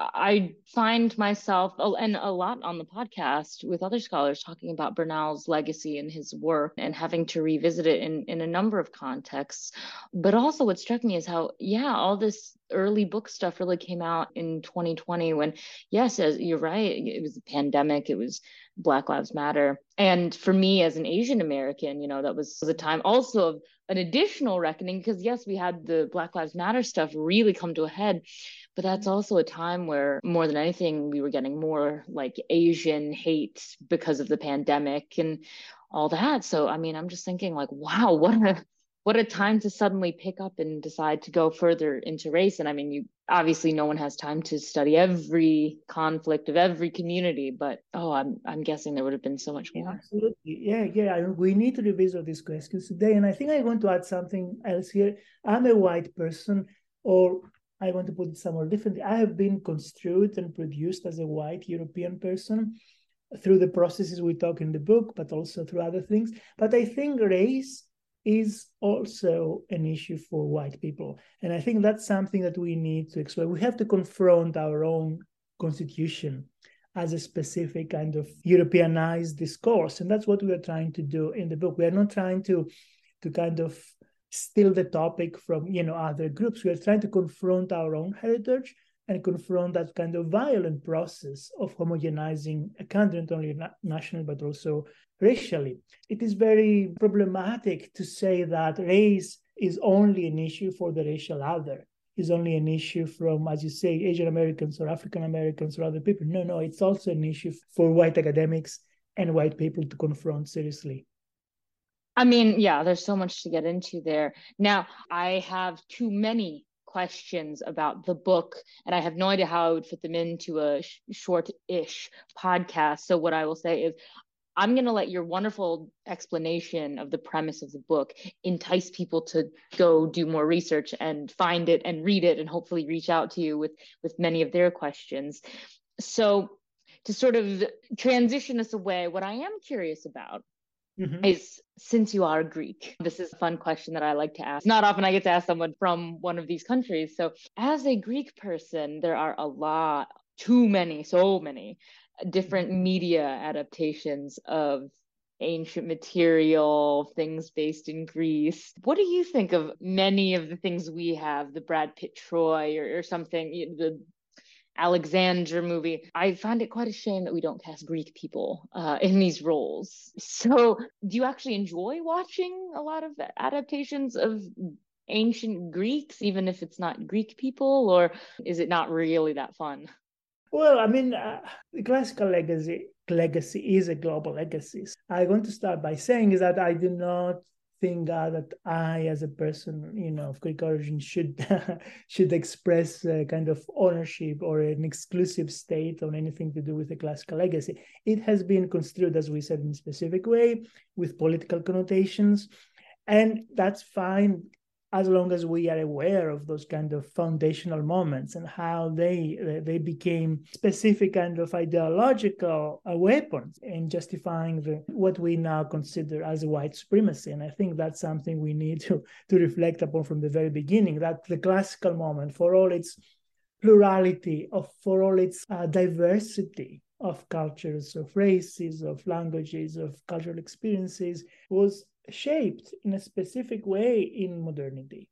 I find myself, and a lot on the podcast with other scholars, talking about Bernal's legacy and his work and having to revisit it in a number of contexts. But also what struck me is how, all this early book stuff really came out in 2020 when, yes, as you're right, it was a pandemic, it was Black Lives Matter. And for me as an Asian American, that was a time also of an additional reckoning because, yes, we had the Black Lives Matter stuff really come to a head. But that's also a time where, more than anything, we were getting more like Asian hate because of the pandemic and all that. So, I mean, I'm just thinking like, wow, what a time to suddenly pick up and decide to go further into race. And I mean, obviously no one has time to study every conflict of every community, but I'm guessing there would have been so much more. Absolutely. Yeah. We need to revisit these questions today. And I think I want to add something else here. I'm a white person, or I want to put it somewhere differently. I have been construed and produced as a white European person through the processes we talk in the book, but also through other things. But I think race is also an issue for white people. And I think that's something that we need to explore. We have to confront our own constitution as a specific kind of Europeanized discourse. And that's what we are trying to do in the book. We are not trying to kind of steal the topic from other groups. We are trying to confront our own heritage and confront that kind of violent process of homogenizing a country, not only nationally, but also racially. It is very problematic to say that race is only an issue for the racial other, is only an issue from, as you say, Asian Americans or African Americans or other people. No, it's also an issue for white academics and white people to confront seriously. I mean, there's so much to get into there. Now, I have too many questions about the book, and I have no idea how I would fit them into a short-ish podcast. So what I will say is I'm going to let your wonderful explanation of the premise of the book entice people to go do more research and find it and read it and hopefully reach out to you with many of their questions. So to sort of transition us away, what I am curious about is, since you are Greek, this is a fun question that I like to ask. Not often I get to ask someone from one of these countries. So as a Greek person, there are so many different media adaptations of ancient material, things based in Greece. What do you think of many of the things we have, the Brad Pitt Troy or something, the Alexander movie? I find it quite a shame that we don't cast Greek people in these roles. So do you actually enjoy watching a lot of adaptations of ancient Greeks, even if it's not Greek people, or is it not really that fun? Well, I mean, the classical legacy is a global legacy. I want to start by saying is that I do not think that I, as a person, of Greek origin, should express a kind of ownership or an exclusive state on anything to do with the classical legacy. It has been construed, as we said, in a specific way with political connotations, and that's fine as long as we are aware of those kind of foundational moments and how they became specific kind of ideological weapons in justifying what we now consider as white supremacy. And I think that's something we need to reflect upon from the very beginning, that the classical moment, for all its plurality, for all its diversity of cultures, of races, of languages, of cultural experiences, was shaped in a specific way in modernity.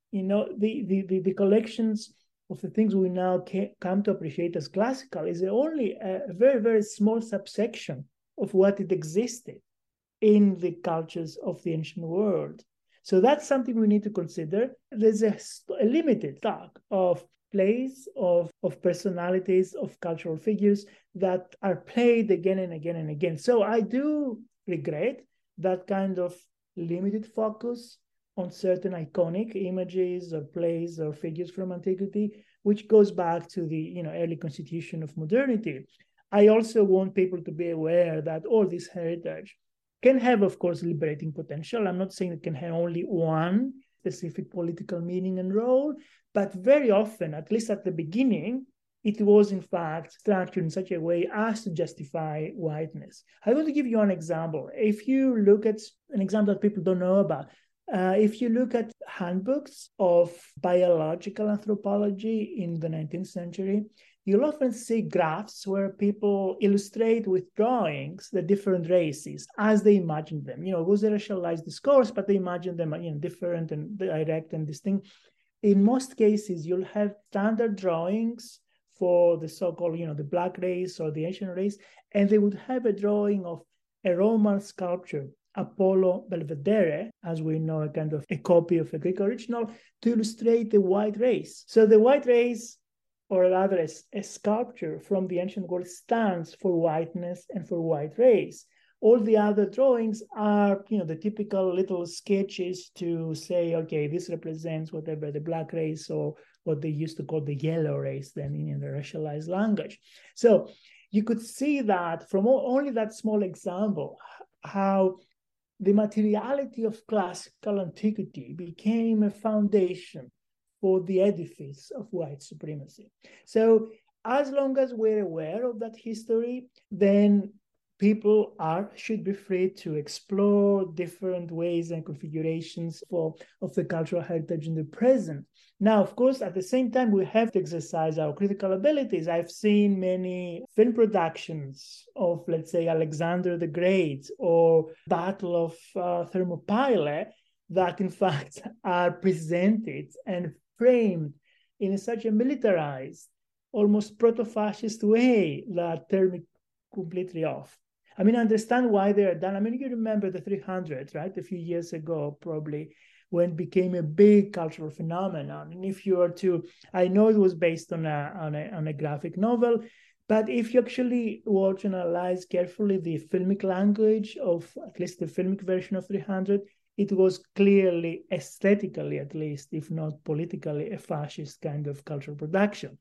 The collections of the things we now come to appreciate as classical is only a very, very small subsection of what it existed in the cultures of the ancient world. So that's something we need to consider. There's a limited stock of plays, of personalities, of cultural figures that are played again and again and again. So I do regret that kind of limited focus on certain iconic images or plays or figures from antiquity, which goes back to the early constitution of modernity. I also want people to be aware that all this heritage can have, of course, liberating potential. I'm not saying it can have only one specific political meaning and role, but very often, at least at the beginning, it was in fact structured in such a way as to justify whiteness. I want to give you an example. If you look at an example that people don't know about, if you look at handbooks of biological anthropology in the 19th century, you'll often see graphs where people illustrate with drawings the different races as they imagine them. It was a racialized discourse, but they imagine them different and direct and distinct. In most cases, you'll have standard drawings for the so-called, the black race or the Asian race, and they would have a drawing of a Roman sculpture, Apollo Belvedere, as we know, a kind of a copy of a Greek original, to illustrate the white race. So the white race, or rather a sculpture from the ancient world, stands for whiteness and for white race. All the other drawings are, the typical little sketches to say, okay, this represents whatever the black race or what they used to call the yellow race then in the racialized language. So you could see that from only that small example, how the materiality of classical antiquity became a foundation for the edifice of white supremacy. So as long as we're aware of that history, then people should be free to explore different ways and configurations of the cultural heritage in the present. Now, of course, at the same time, we have to exercise our critical abilities. I've seen many film productions of, let's say, Alexander the Great or Battle of Thermopylae that, in fact, are presented and framed in such a militarized, almost proto-fascist way that turn me completely off. I understand why they are done. You remember the 300, right? A few years ago, probably, when it became a big cultural phenomenon. And if you were to, I know it was based on a graphic novel, but if you actually watch and analyze carefully the filmic language of at least the filmic version of 300, it was clearly, aesthetically at least, if not politically, a fascist kind of cultural production.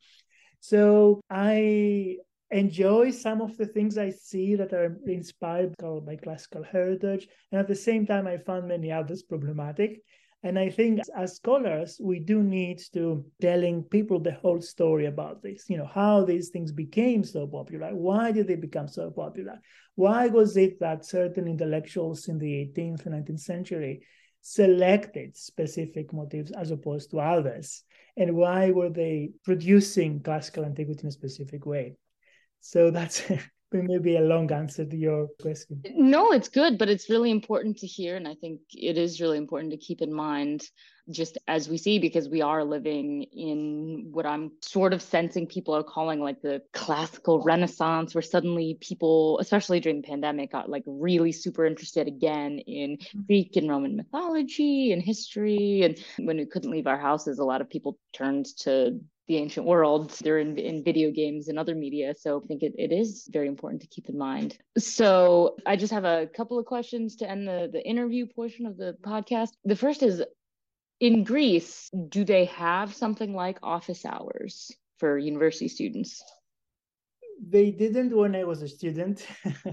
So I enjoy some of the things I see that are inspired by classical heritage. And at the same time, I found many others problematic. And I think as scholars, we do need to telling people the whole story about this, how these things became so popular. Why did they become so popular? Why was it that certain intellectuals in the 18th and 19th century selected specific motifs as opposed to others? And why were they producing classical antiquity in a specific way? So that's maybe a long answer to your question. No, it's good, but it's really important to hear. And I think it is really important to keep in mind, just as we see, because we are living in what I'm sort of sensing people are calling like the classical renaissance, where suddenly people, especially during the pandemic, got like really super interested again in Greek and Roman mythology and history. And when we couldn't leave our houses, a lot of people turned to the ancient world. They're in video games and other media. So I think it is very important to keep in mind. So I just have a couple of questions to end the interview portion of the podcast. The first is, in Greece, do they have something like office hours for university students? They didn't when I was a student.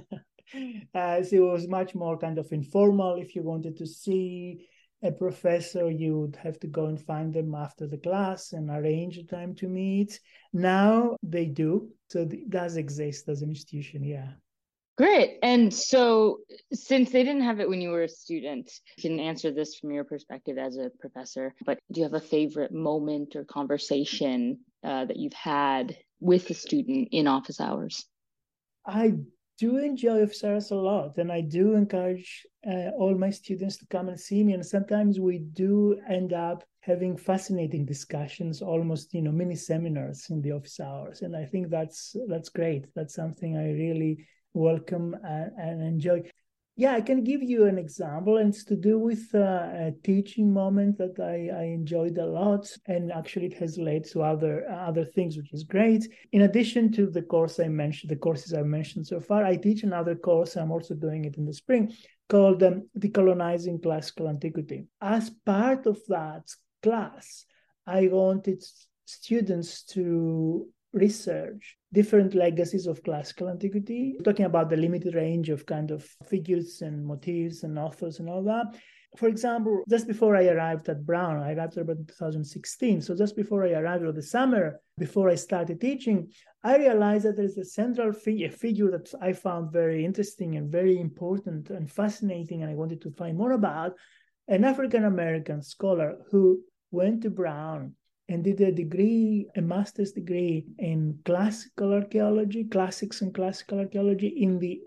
So it was much more kind of informal. If you wanted to see a professor, you would have to go and find them after the class and arrange a time to meet. Now they do. So it does exist as an institution, yeah. Great. And so since they didn't have it when you were a student, you can answer this from your perspective as a professor, but do you have a favorite moment or conversation that you've had with a student in office hours? I do enjoy office hours a lot, and I do encourage all my students to come and see me. And sometimes we do end up having fascinating discussions, almost mini seminars in the office hours. And I think that's great. That's something I really welcome and enjoy. Yeah, I can give you an example, and it's to do with a teaching moment that I enjoyed a lot, and actually it has led to other things, which is great. In addition to the courses I mentioned so far, I teach another course. I'm also doing it in the spring called Decolonizing Classical Antiquity. As part of that class, I wanted students to research different legacies of classical antiquity, talking about the limited range of kind of figures and motifs and authors and all that. For example, just before I arrived at Brown, I arrived about 2016. So just before I arrived, or the summer before I started teaching, I realized that there's a central figure that I found very interesting and very important and fascinating, and I wanted to find more about, an African-American scholar who went to Brown and did a master's degree in classical archaeology, classics and classical archaeology in the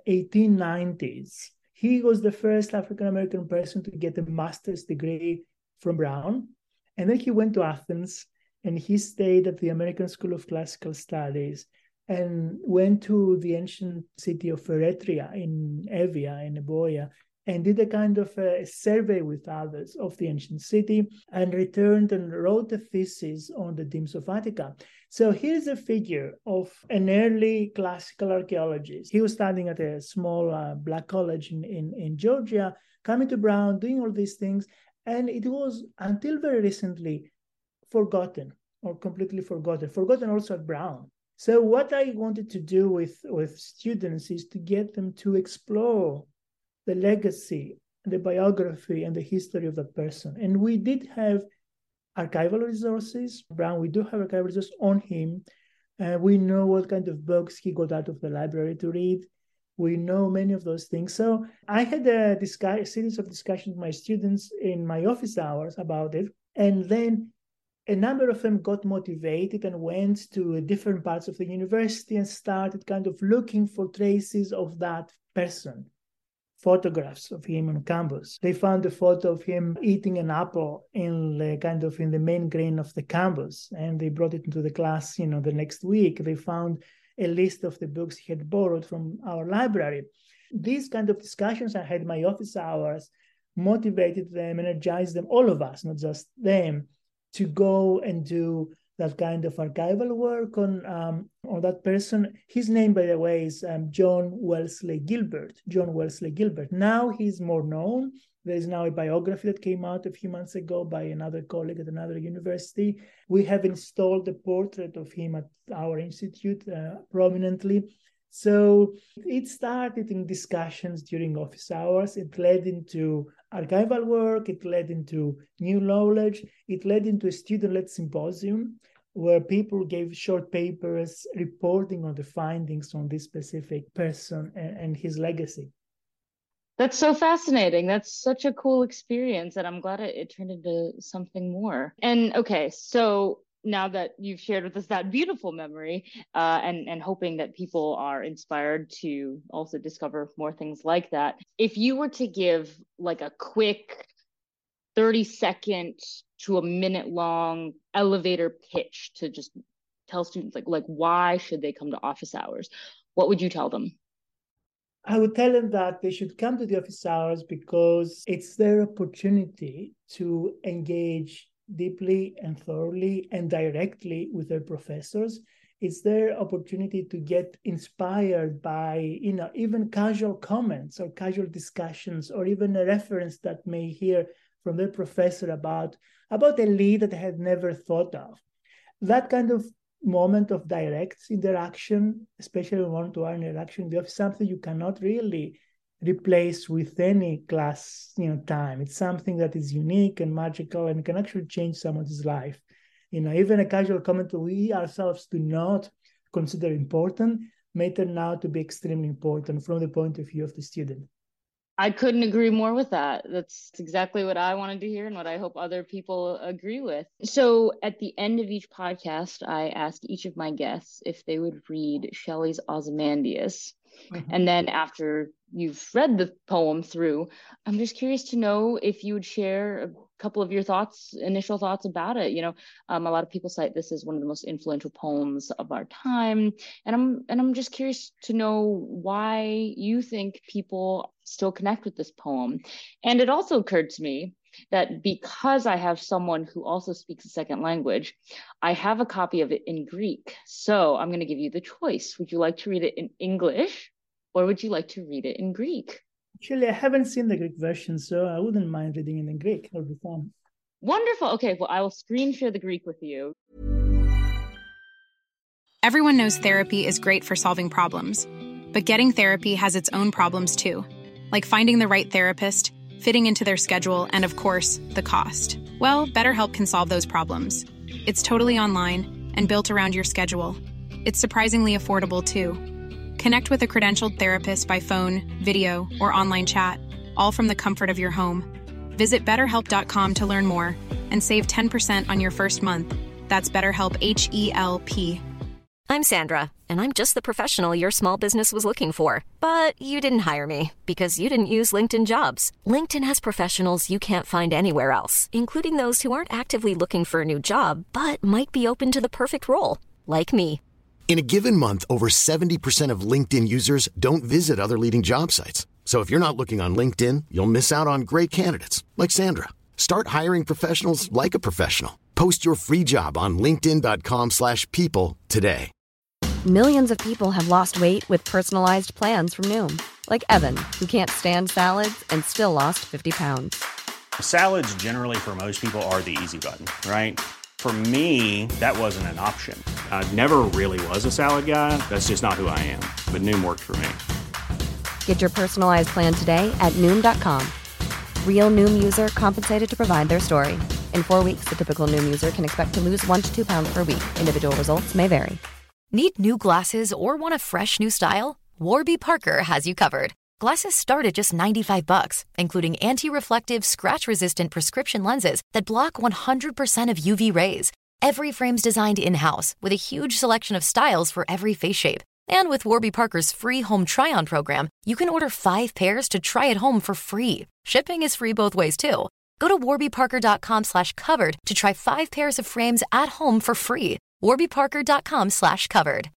1890s. He was the first African-American person to get a master's degree from Brown. And then he went to Athens and he stayed at the American School of Classical Studies and went to the ancient city of Eretria in Evia, in Euboea, and did a kind of a survey with others of the ancient city and returned and wrote a thesis on the Demes of Attica. So here's a figure of an early classical archaeologist. He was studying at a small black college in Georgia, coming to Brown, doing all these things, and it was until very recently forgotten or completely forgotten also at Brown. So what I wanted to do with students is to get them to explore the legacy, the biography, and the history of that person. And we did have archival resources. Brown, we do have archival resources on him. We know what kind of books he got out of the library to read. We know many of those things. So I had a series of discussions with my students in my office hours about it. And then a number of them got motivated and went to different parts of the university and started kind of looking for traces of that person. Photographs of him on campus. They found a photo of him eating an apple in the main grain of the campus, and they brought it into the class. The next week they found a list of the books he had borrowed from our library. These kind of discussions I had in my office hours motivated them, energized them, all of us, not just them, to go and do that kind of archival work on that person. His name, by the way, is John Wellesley Gilbert. John Wellesley Gilbert. Now he's more known. There is now a biography that came out a few months ago by another colleague at another university. We have installed a portrait of him at our institute prominently. So it started in discussions during office hours. It led into archival work. It led into new knowledge. It led into a student-led symposium where people gave short papers reporting on the findings on this specific person and his legacy. That's so fascinating. That's such a cool experience, and I'm glad it turned into something more. And okay, so now that you've shared with us that beautiful memory, and hoping that people are inspired to also discover more things like that, if you were to give like a quick 30-second to a minute-long elevator pitch to just tell students like why should they come to office hours, what would you tell them? I would tell them that they should come to the office hours because it's their opportunity to engage deeply and thoroughly and directly with their professors. It's their opportunity to get inspired by, even casual comments or casual discussions, or even a reference that may hear from their professor about a lead that they had never thought of. That kind of moment of direct interaction, especially one-to-one interaction, is something you cannot really replace with any class time. It's something that is unique and magical and can actually change someone's life. Even a casual comment that we ourselves do not consider important may turn out to be extremely important from the point of view of the student. I couldn't agree more with that. That's exactly what I wanted to hear and what I hope other people agree with. So at the end of each podcast, I ask each of my guests if they would read Shelley's Ozymandias. Mm-hmm. And then after you've read the poem through, I'm just curious to know if you would share a couple of your initial thoughts about it. A lot of people cite this as one of the most influential poems of our time. And I'm just curious to know why you think people still connect with this poem. And it also occurred to me that because I have someone who also speaks a second language, I have a copy of it in Greek. So I'm going to give you the choice. Would you like to read it in English or would you like to read it in Greek? Actually, I haven't seen the Greek version, so I wouldn't mind reading it in Greek. It'll be fun. Wonderful. Okay, well, I will screen share the Greek with you. Everyone knows therapy is great for solving problems, but getting therapy has its own problems too, like finding the right therapist, fitting into their schedule, and of course, the cost. Well, BetterHelp can solve those problems. It's totally online and built around your schedule. It's surprisingly affordable too. Connect with a credentialed therapist by phone, video, or online chat, all from the comfort of your home. Visit BetterHelp.com to learn more and save 10% on your first month. That's BetterHelp, H-E-L-P. I'm Sandra, and I'm just the professional your small business was looking for. But you didn't hire me because you didn't use LinkedIn Jobs. LinkedIn has professionals you can't find anywhere else, including those who aren't actively looking for a new job, but might be open to the perfect role, like me. In a given month, over 70% of LinkedIn users don't visit other leading job sites. So if you're not looking on LinkedIn, you'll miss out on great candidates like Sandra. Start hiring professionals like a professional. Post your free job on linkedin.com/people today. Millions of people have lost weight with personalized plans from Noom. Like Evan, who can't stand salads and still lost 50 pounds. Salads generally for most people are the easy button, right? For me, that wasn't an option. I never really was a salad guy. That's just not who I am. But Noom worked for me. Get your personalized plan today at Noom.com. Real Noom user compensated to provide their story. In 4 weeks, the typical Noom user can expect to lose 1 to 2 pounds per week. Individual results may vary. Need new glasses or want a fresh new style? Warby Parker has you covered. Glasses start at just $95, including anti-reflective, scratch-resistant prescription lenses that block 100% of UV rays. Every frame's designed in-house with a huge selection of styles for every face shape. And with Warby Parker's free home try-on program, you can order 5 pairs to try at home for free. Shipping is free both ways, too. Go to warbyparker.com/covered to try 5 pairs of frames at home for free. warbyparker.com/covered.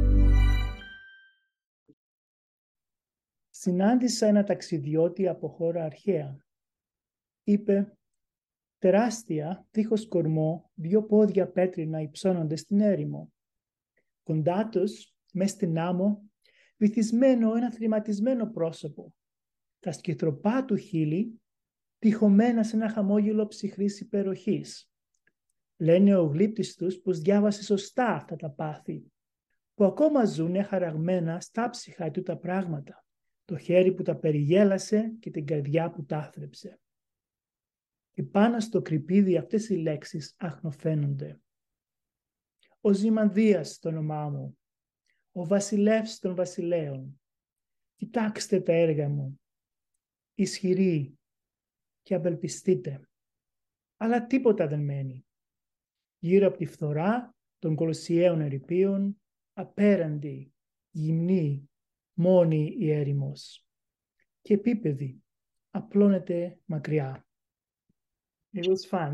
Συνάντησα ένα ταξιδιώτη από χώρα αρχαία. Είπε, τεράστια, δίχως κορμό, 2 πόδια πέτρινα υψώνονται στην έρημο. Κοντά τους, μες στην άμμο, βυθισμένο ένα θρηματισμένο πρόσωπο. Τα σκυθροπά του χείλη, τυχωμένα σε ένα χαμόγελο ψυχρής υπεροχής. Λένε ο γλύπτης τους πως διάβασε σωστά αυτά τα πάθη, που ακόμα ζουνε χαραγμένα στα ψυχά του τα πράγματα, το χέρι που τα περιγέλασε και την καρδιά που τα άθρεψε. Και πάνω στο κρυπίδι αυτές οι λέξεις αχνοφαίνονται. Ο Ζημανδίας το όνομά μου, ο βασιλεύς των βασιλέων. Κοιτάξτε τα έργα μου, ισχυροί και απελπιστείτε. Αλλά τίποτα δεν μένει. Γύρω από τη φθορά των κολοσιαίων ερειπίων, απέραντη, γυμνή, μόνη η έρημος. Και επίπεδη, απλώνεται μακριά. It was fun.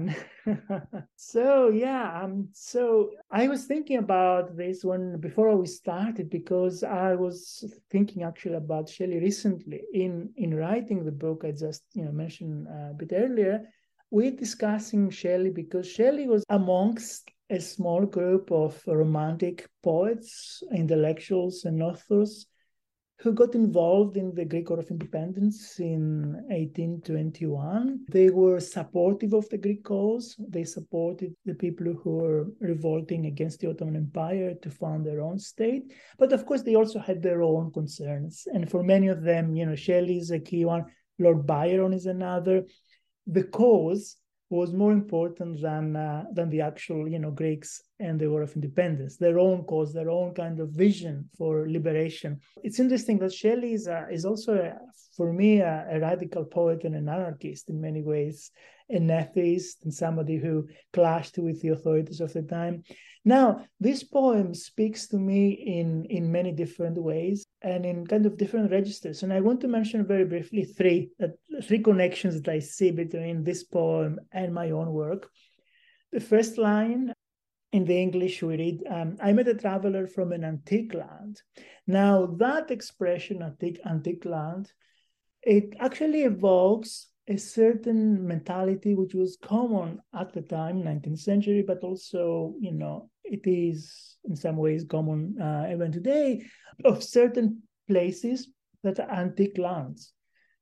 So I was thinking about this one before we started because I was thinking actually about Shelley recently. In writing the book I just mentioned a bit earlier, we're discussing Shelley because Shelley was amongst a small group of romantic poets, intellectuals, and authors who got involved in the Greek War of Independence in 1821. They were supportive of the Greek cause. They supported the people who were revolting against the Ottoman Empire to found their own state. But of course, they also had their own concerns. And for many of them, Shelley is a key one, Lord Byron is another. The cause was more important than the actual, Greeks and the War of Independence, their own cause, their own kind of vision for liberation. It's interesting that Shelley is also, for me, a radical poet and an anarchist in many ways, an atheist and somebody who clashed with the authorities of the time. Now, this poem speaks to me in many different ways and in kind of different registers. And I want to mention very briefly three connections that I see between this poem and my own work. The first line, in the English we read, I met a traveler from an antique land. Now, that expression, antique land, it actually evokes a certain mentality which was common at the time, 19th century, but also, it is in some ways common even today, of certain places that are antique lands.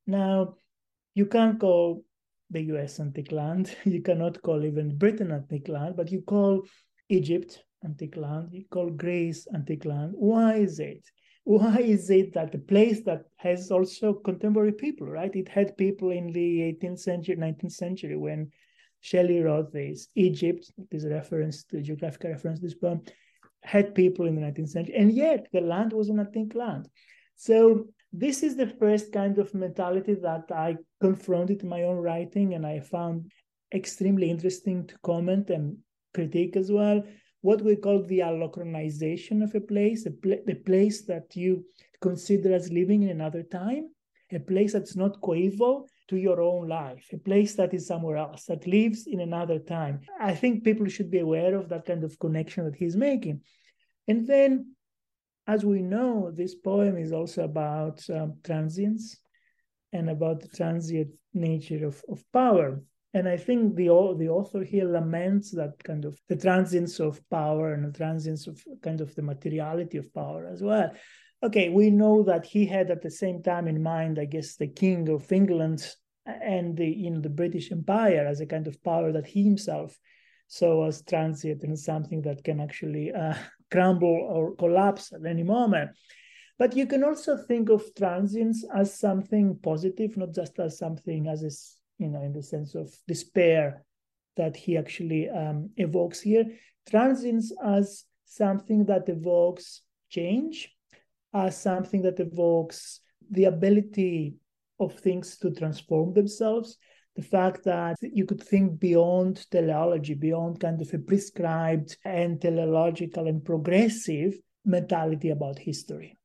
Now, you can't call the US antique land. You cannot call even Britain antique land, but you call Egypt antique land. You call Greece antique land. Why is it? Why is it that a place that has also contemporary people, right? It had people in the 18th century, 19th century when Shelley wrote this. Egypt, this reference, the geographical reference to this poem, had people in the 19th century, and yet the land was an antique land. So this is the first kind of mentality that I confronted in my own writing, and I found extremely interesting to comment and critique as well. What we call the allochronization of a place, the place that you consider as living in another time, a place that's not coeval to your own life, a place that is somewhere else, that lives in another time. I think people should be aware of that kind of connection that he's making. And then, as we know, this poem is also about transience and about the transient nature of power. And I think the author here laments that kind of the transience of power and the transience of kind of the materiality of power as well. Okay, we know that he had at the same time in mind, I guess, the King of England and the British Empire as a kind of power that he himself saw as transient and something that can actually crumble or collapse at any moment. But you can also think of transience as something positive, not just as something as is, in the sense of despair that he actually evokes here. Transience as something that evokes change, as something that evokes the ability of things to transform themselves, the fact that you could think beyond teleology, beyond kind of a prescribed and teleological and progressive mentality about history.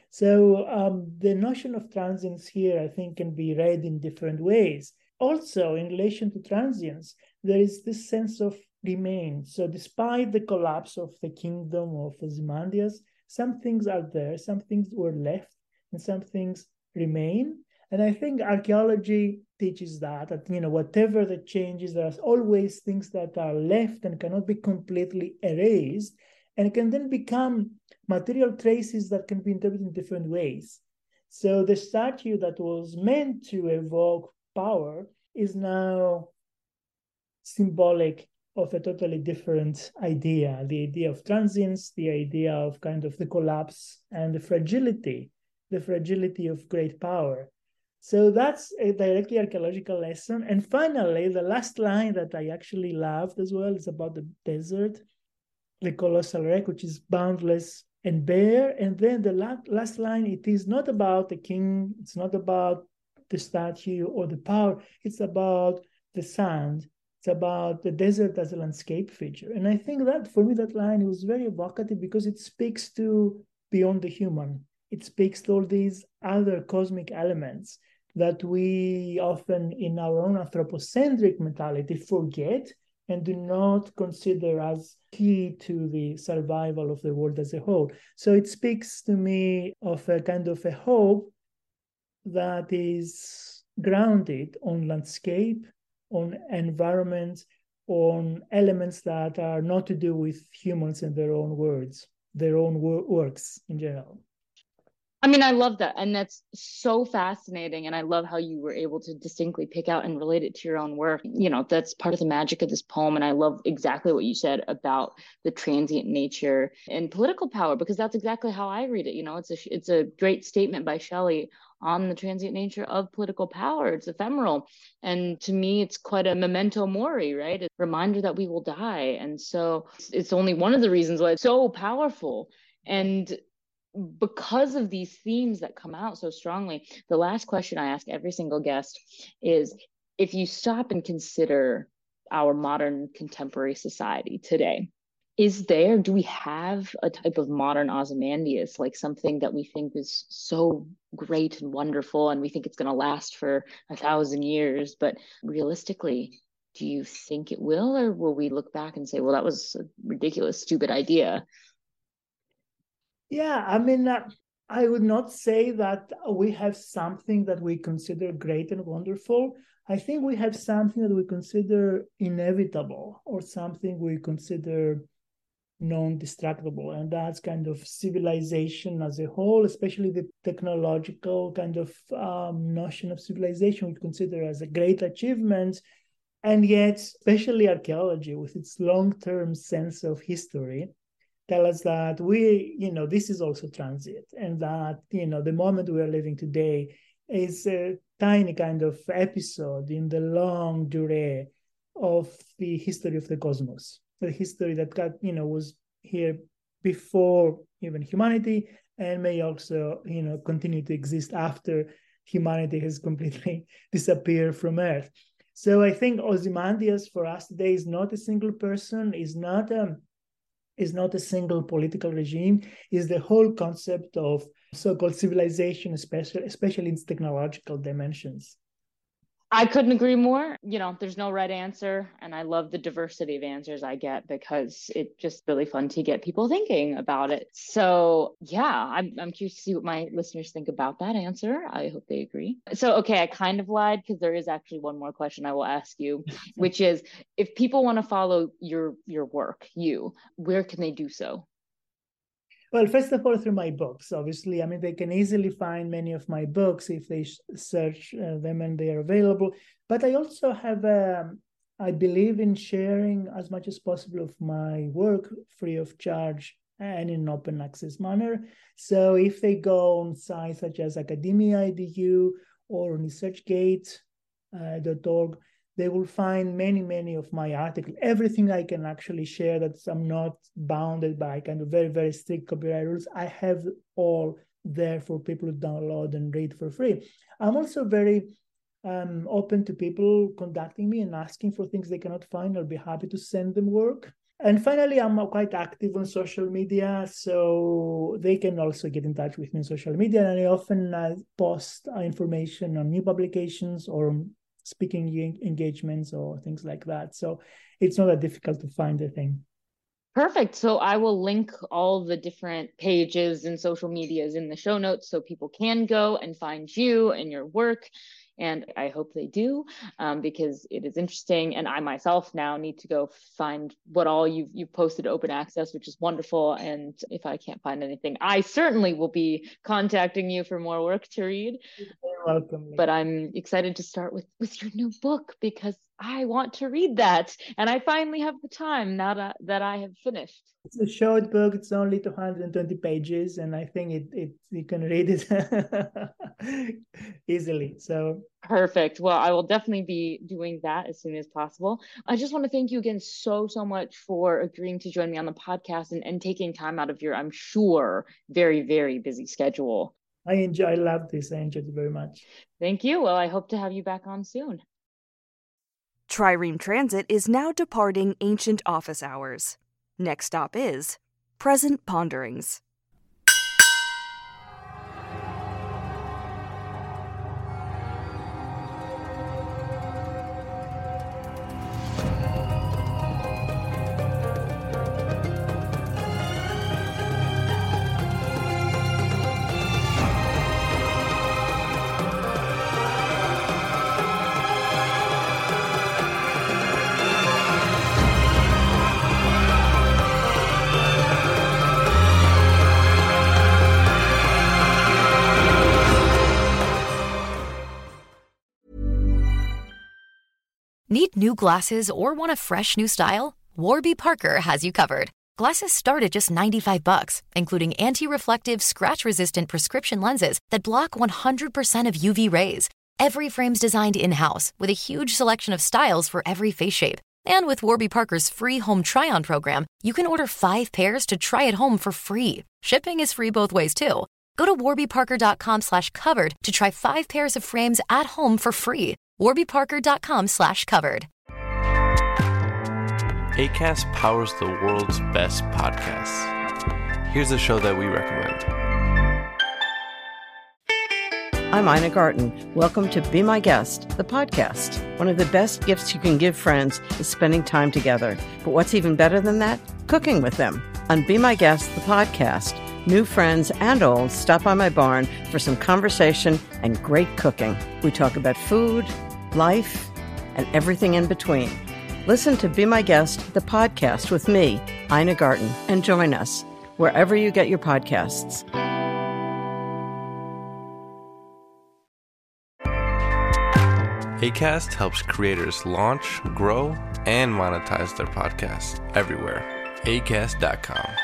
So the notion of transience here, I think, can be read in different ways. Also, in relation to transience, there is this sense of remain. So despite the collapse of the kingdom of Ozymandias, some things are there, some things were left, and some things remain. And I think archaeology teaches that whatever the changes, there are always things that are left and cannot be completely erased, and can then become material traces that can be interpreted in different ways. So the statue that was meant to evoke power is now symbolic of a totally different idea, the idea of transience, the idea of kind of the collapse and the fragility of great power. So that's a directly archaeological lesson. And finally, the last line that I actually loved as well is about the desert, the colossal wreck, which is boundless and bare. And then the last line, it is not about the king, it's not about the statue or the power, it's about the sand, it's about the desert as a landscape feature. And I think that, for me, that line was very evocative because it speaks to beyond the human. It speaks to all these other cosmic elements that we often, in our own anthropocentric mentality, forget and do not consider as key to the survival of the world as a whole. So it speaks to me of a kind of a hope that is grounded on landscape, on environment, on elements that are not to do with humans and their own words, their own works in general. I mean, I love that. And that's so fascinating. And I love how you were able to distinctly pick out and relate it to your own work. That's part of the magic of this poem. And I love exactly what you said about the transient nature and political power, because that's exactly how I read it. It's a great statement by Shelley on the transient nature of political power. It's ephemeral. And to me, it's quite a memento mori, right? A reminder that we will die. And so it's only one of the reasons why it's so powerful. And because of these themes that come out so strongly, the last question I ask every single guest is, if you stop and consider our modern contemporary society today, do we have a type of modern Ozymandias, like something that we think is so great and wonderful and we think it's going to last for 1,000 years, but realistically, do you think it will, or will we look back and say, well, that was a ridiculous, stupid idea? Yeah, I mean, I would not say that we have something that we consider great and wonderful. I think we have something that we consider inevitable, or something we consider non-destructible. And that's kind of civilization as a whole, especially the technological kind of notion of civilization we consider as a great achievement. And yet, especially archaeology, with its long-term sense of history, tell us that this is also transit, and that, the moment we are living today is a tiny kind of episode in the long durée of the history of the cosmos, the history that was here before even humanity, and may also, continue to exist after humanity has completely disappeared from Earth. So I think Ozymandias for us today is not a single person, is not a single political regime, is the whole concept of so-called civilization, especially its technological dimensions. I couldn't agree more. There's no right answer. And I love the diversity of answers I get, because it's just really fun to get people thinking about it. So yeah, I'm curious to see what my listeners think about that answer. I hope they agree. So, okay, I kind of lied, because there is actually one more question I will ask you, which is, if people want to follow your work, where can they do so? Well, first of all, through my books, obviously. I mean, they can easily find many of my books if they search them, and they are available. But I also have, I believe in sharing as much as possible of my work free of charge and in an open access manner. So if they go on sites such as academia.edu or researchgate.org, they will find many of my articles, everything I can actually share that I'm not bounded by kind of very, very strict copyright rules. I have all there for people to download and read for free. I'm also very open to people contacting me and asking for things they cannot find. I'll be happy to send them work. And finally, I'm quite active on social media, so they can also get in touch with me on social media. And I often post information on new publications or speaking engagements or things like that. So it's not that difficult to find a thing. Perfect. So I will link all the different pages and social medias in the show notes so people can go and find you and your work. And I hope they do, because it is interesting. And I myself now need to go find what all you've posted open access, which is wonderful. And if I can't find anything, I certainly will be contacting you for more work to read. You're welcome. But I'm excited to start with your new book, because I want to read that. And I finally have the time now that I have finished. It's a short book. It's only 220 pages, and I think you can read it easily. So perfect. Well, I will definitely be doing that as soon as possible. I just want to thank you again so much for agreeing to join me on the podcast and taking time out of your, I'm sure, very, very busy schedule. I love this. I enjoyed it very much. Thank you. Well, I hope to have you back on soon. Trireme Transit is now departing ancient office hours. Next stop is Present Ponderings. Need new glasses or want a fresh new style? Warby Parker has you covered. Glasses start at just $95, including anti-reflective, scratch-resistant prescription lenses that block 100% of UV rays. Every frame's designed in-house with a huge selection of styles for every face shape. And with Warby Parker's free home try-on program, you can order 5 pairs to try at home for free. Shipping is free both ways, too. Go to warbyparker.com/covered to try 5 pairs of frames at home for free. warbyparker.com/covered. Acast powers the world's best podcasts. Here's a show that we recommend. I'm Ina Garten. Welcome to Be My Guest, the podcast. One of the best gifts you can give friends is spending time together. But what's even better than that? Cooking with them. On Be My Guest, the podcast, new friends and old stop by my barn for some conversation and great cooking. We talk about food, life, and everything in between. Listen to Be My Guest, the podcast with me, Ina Garten, and join us wherever you get your podcasts. Acast helps creators launch, grow, and monetize their podcasts everywhere. Acast.com.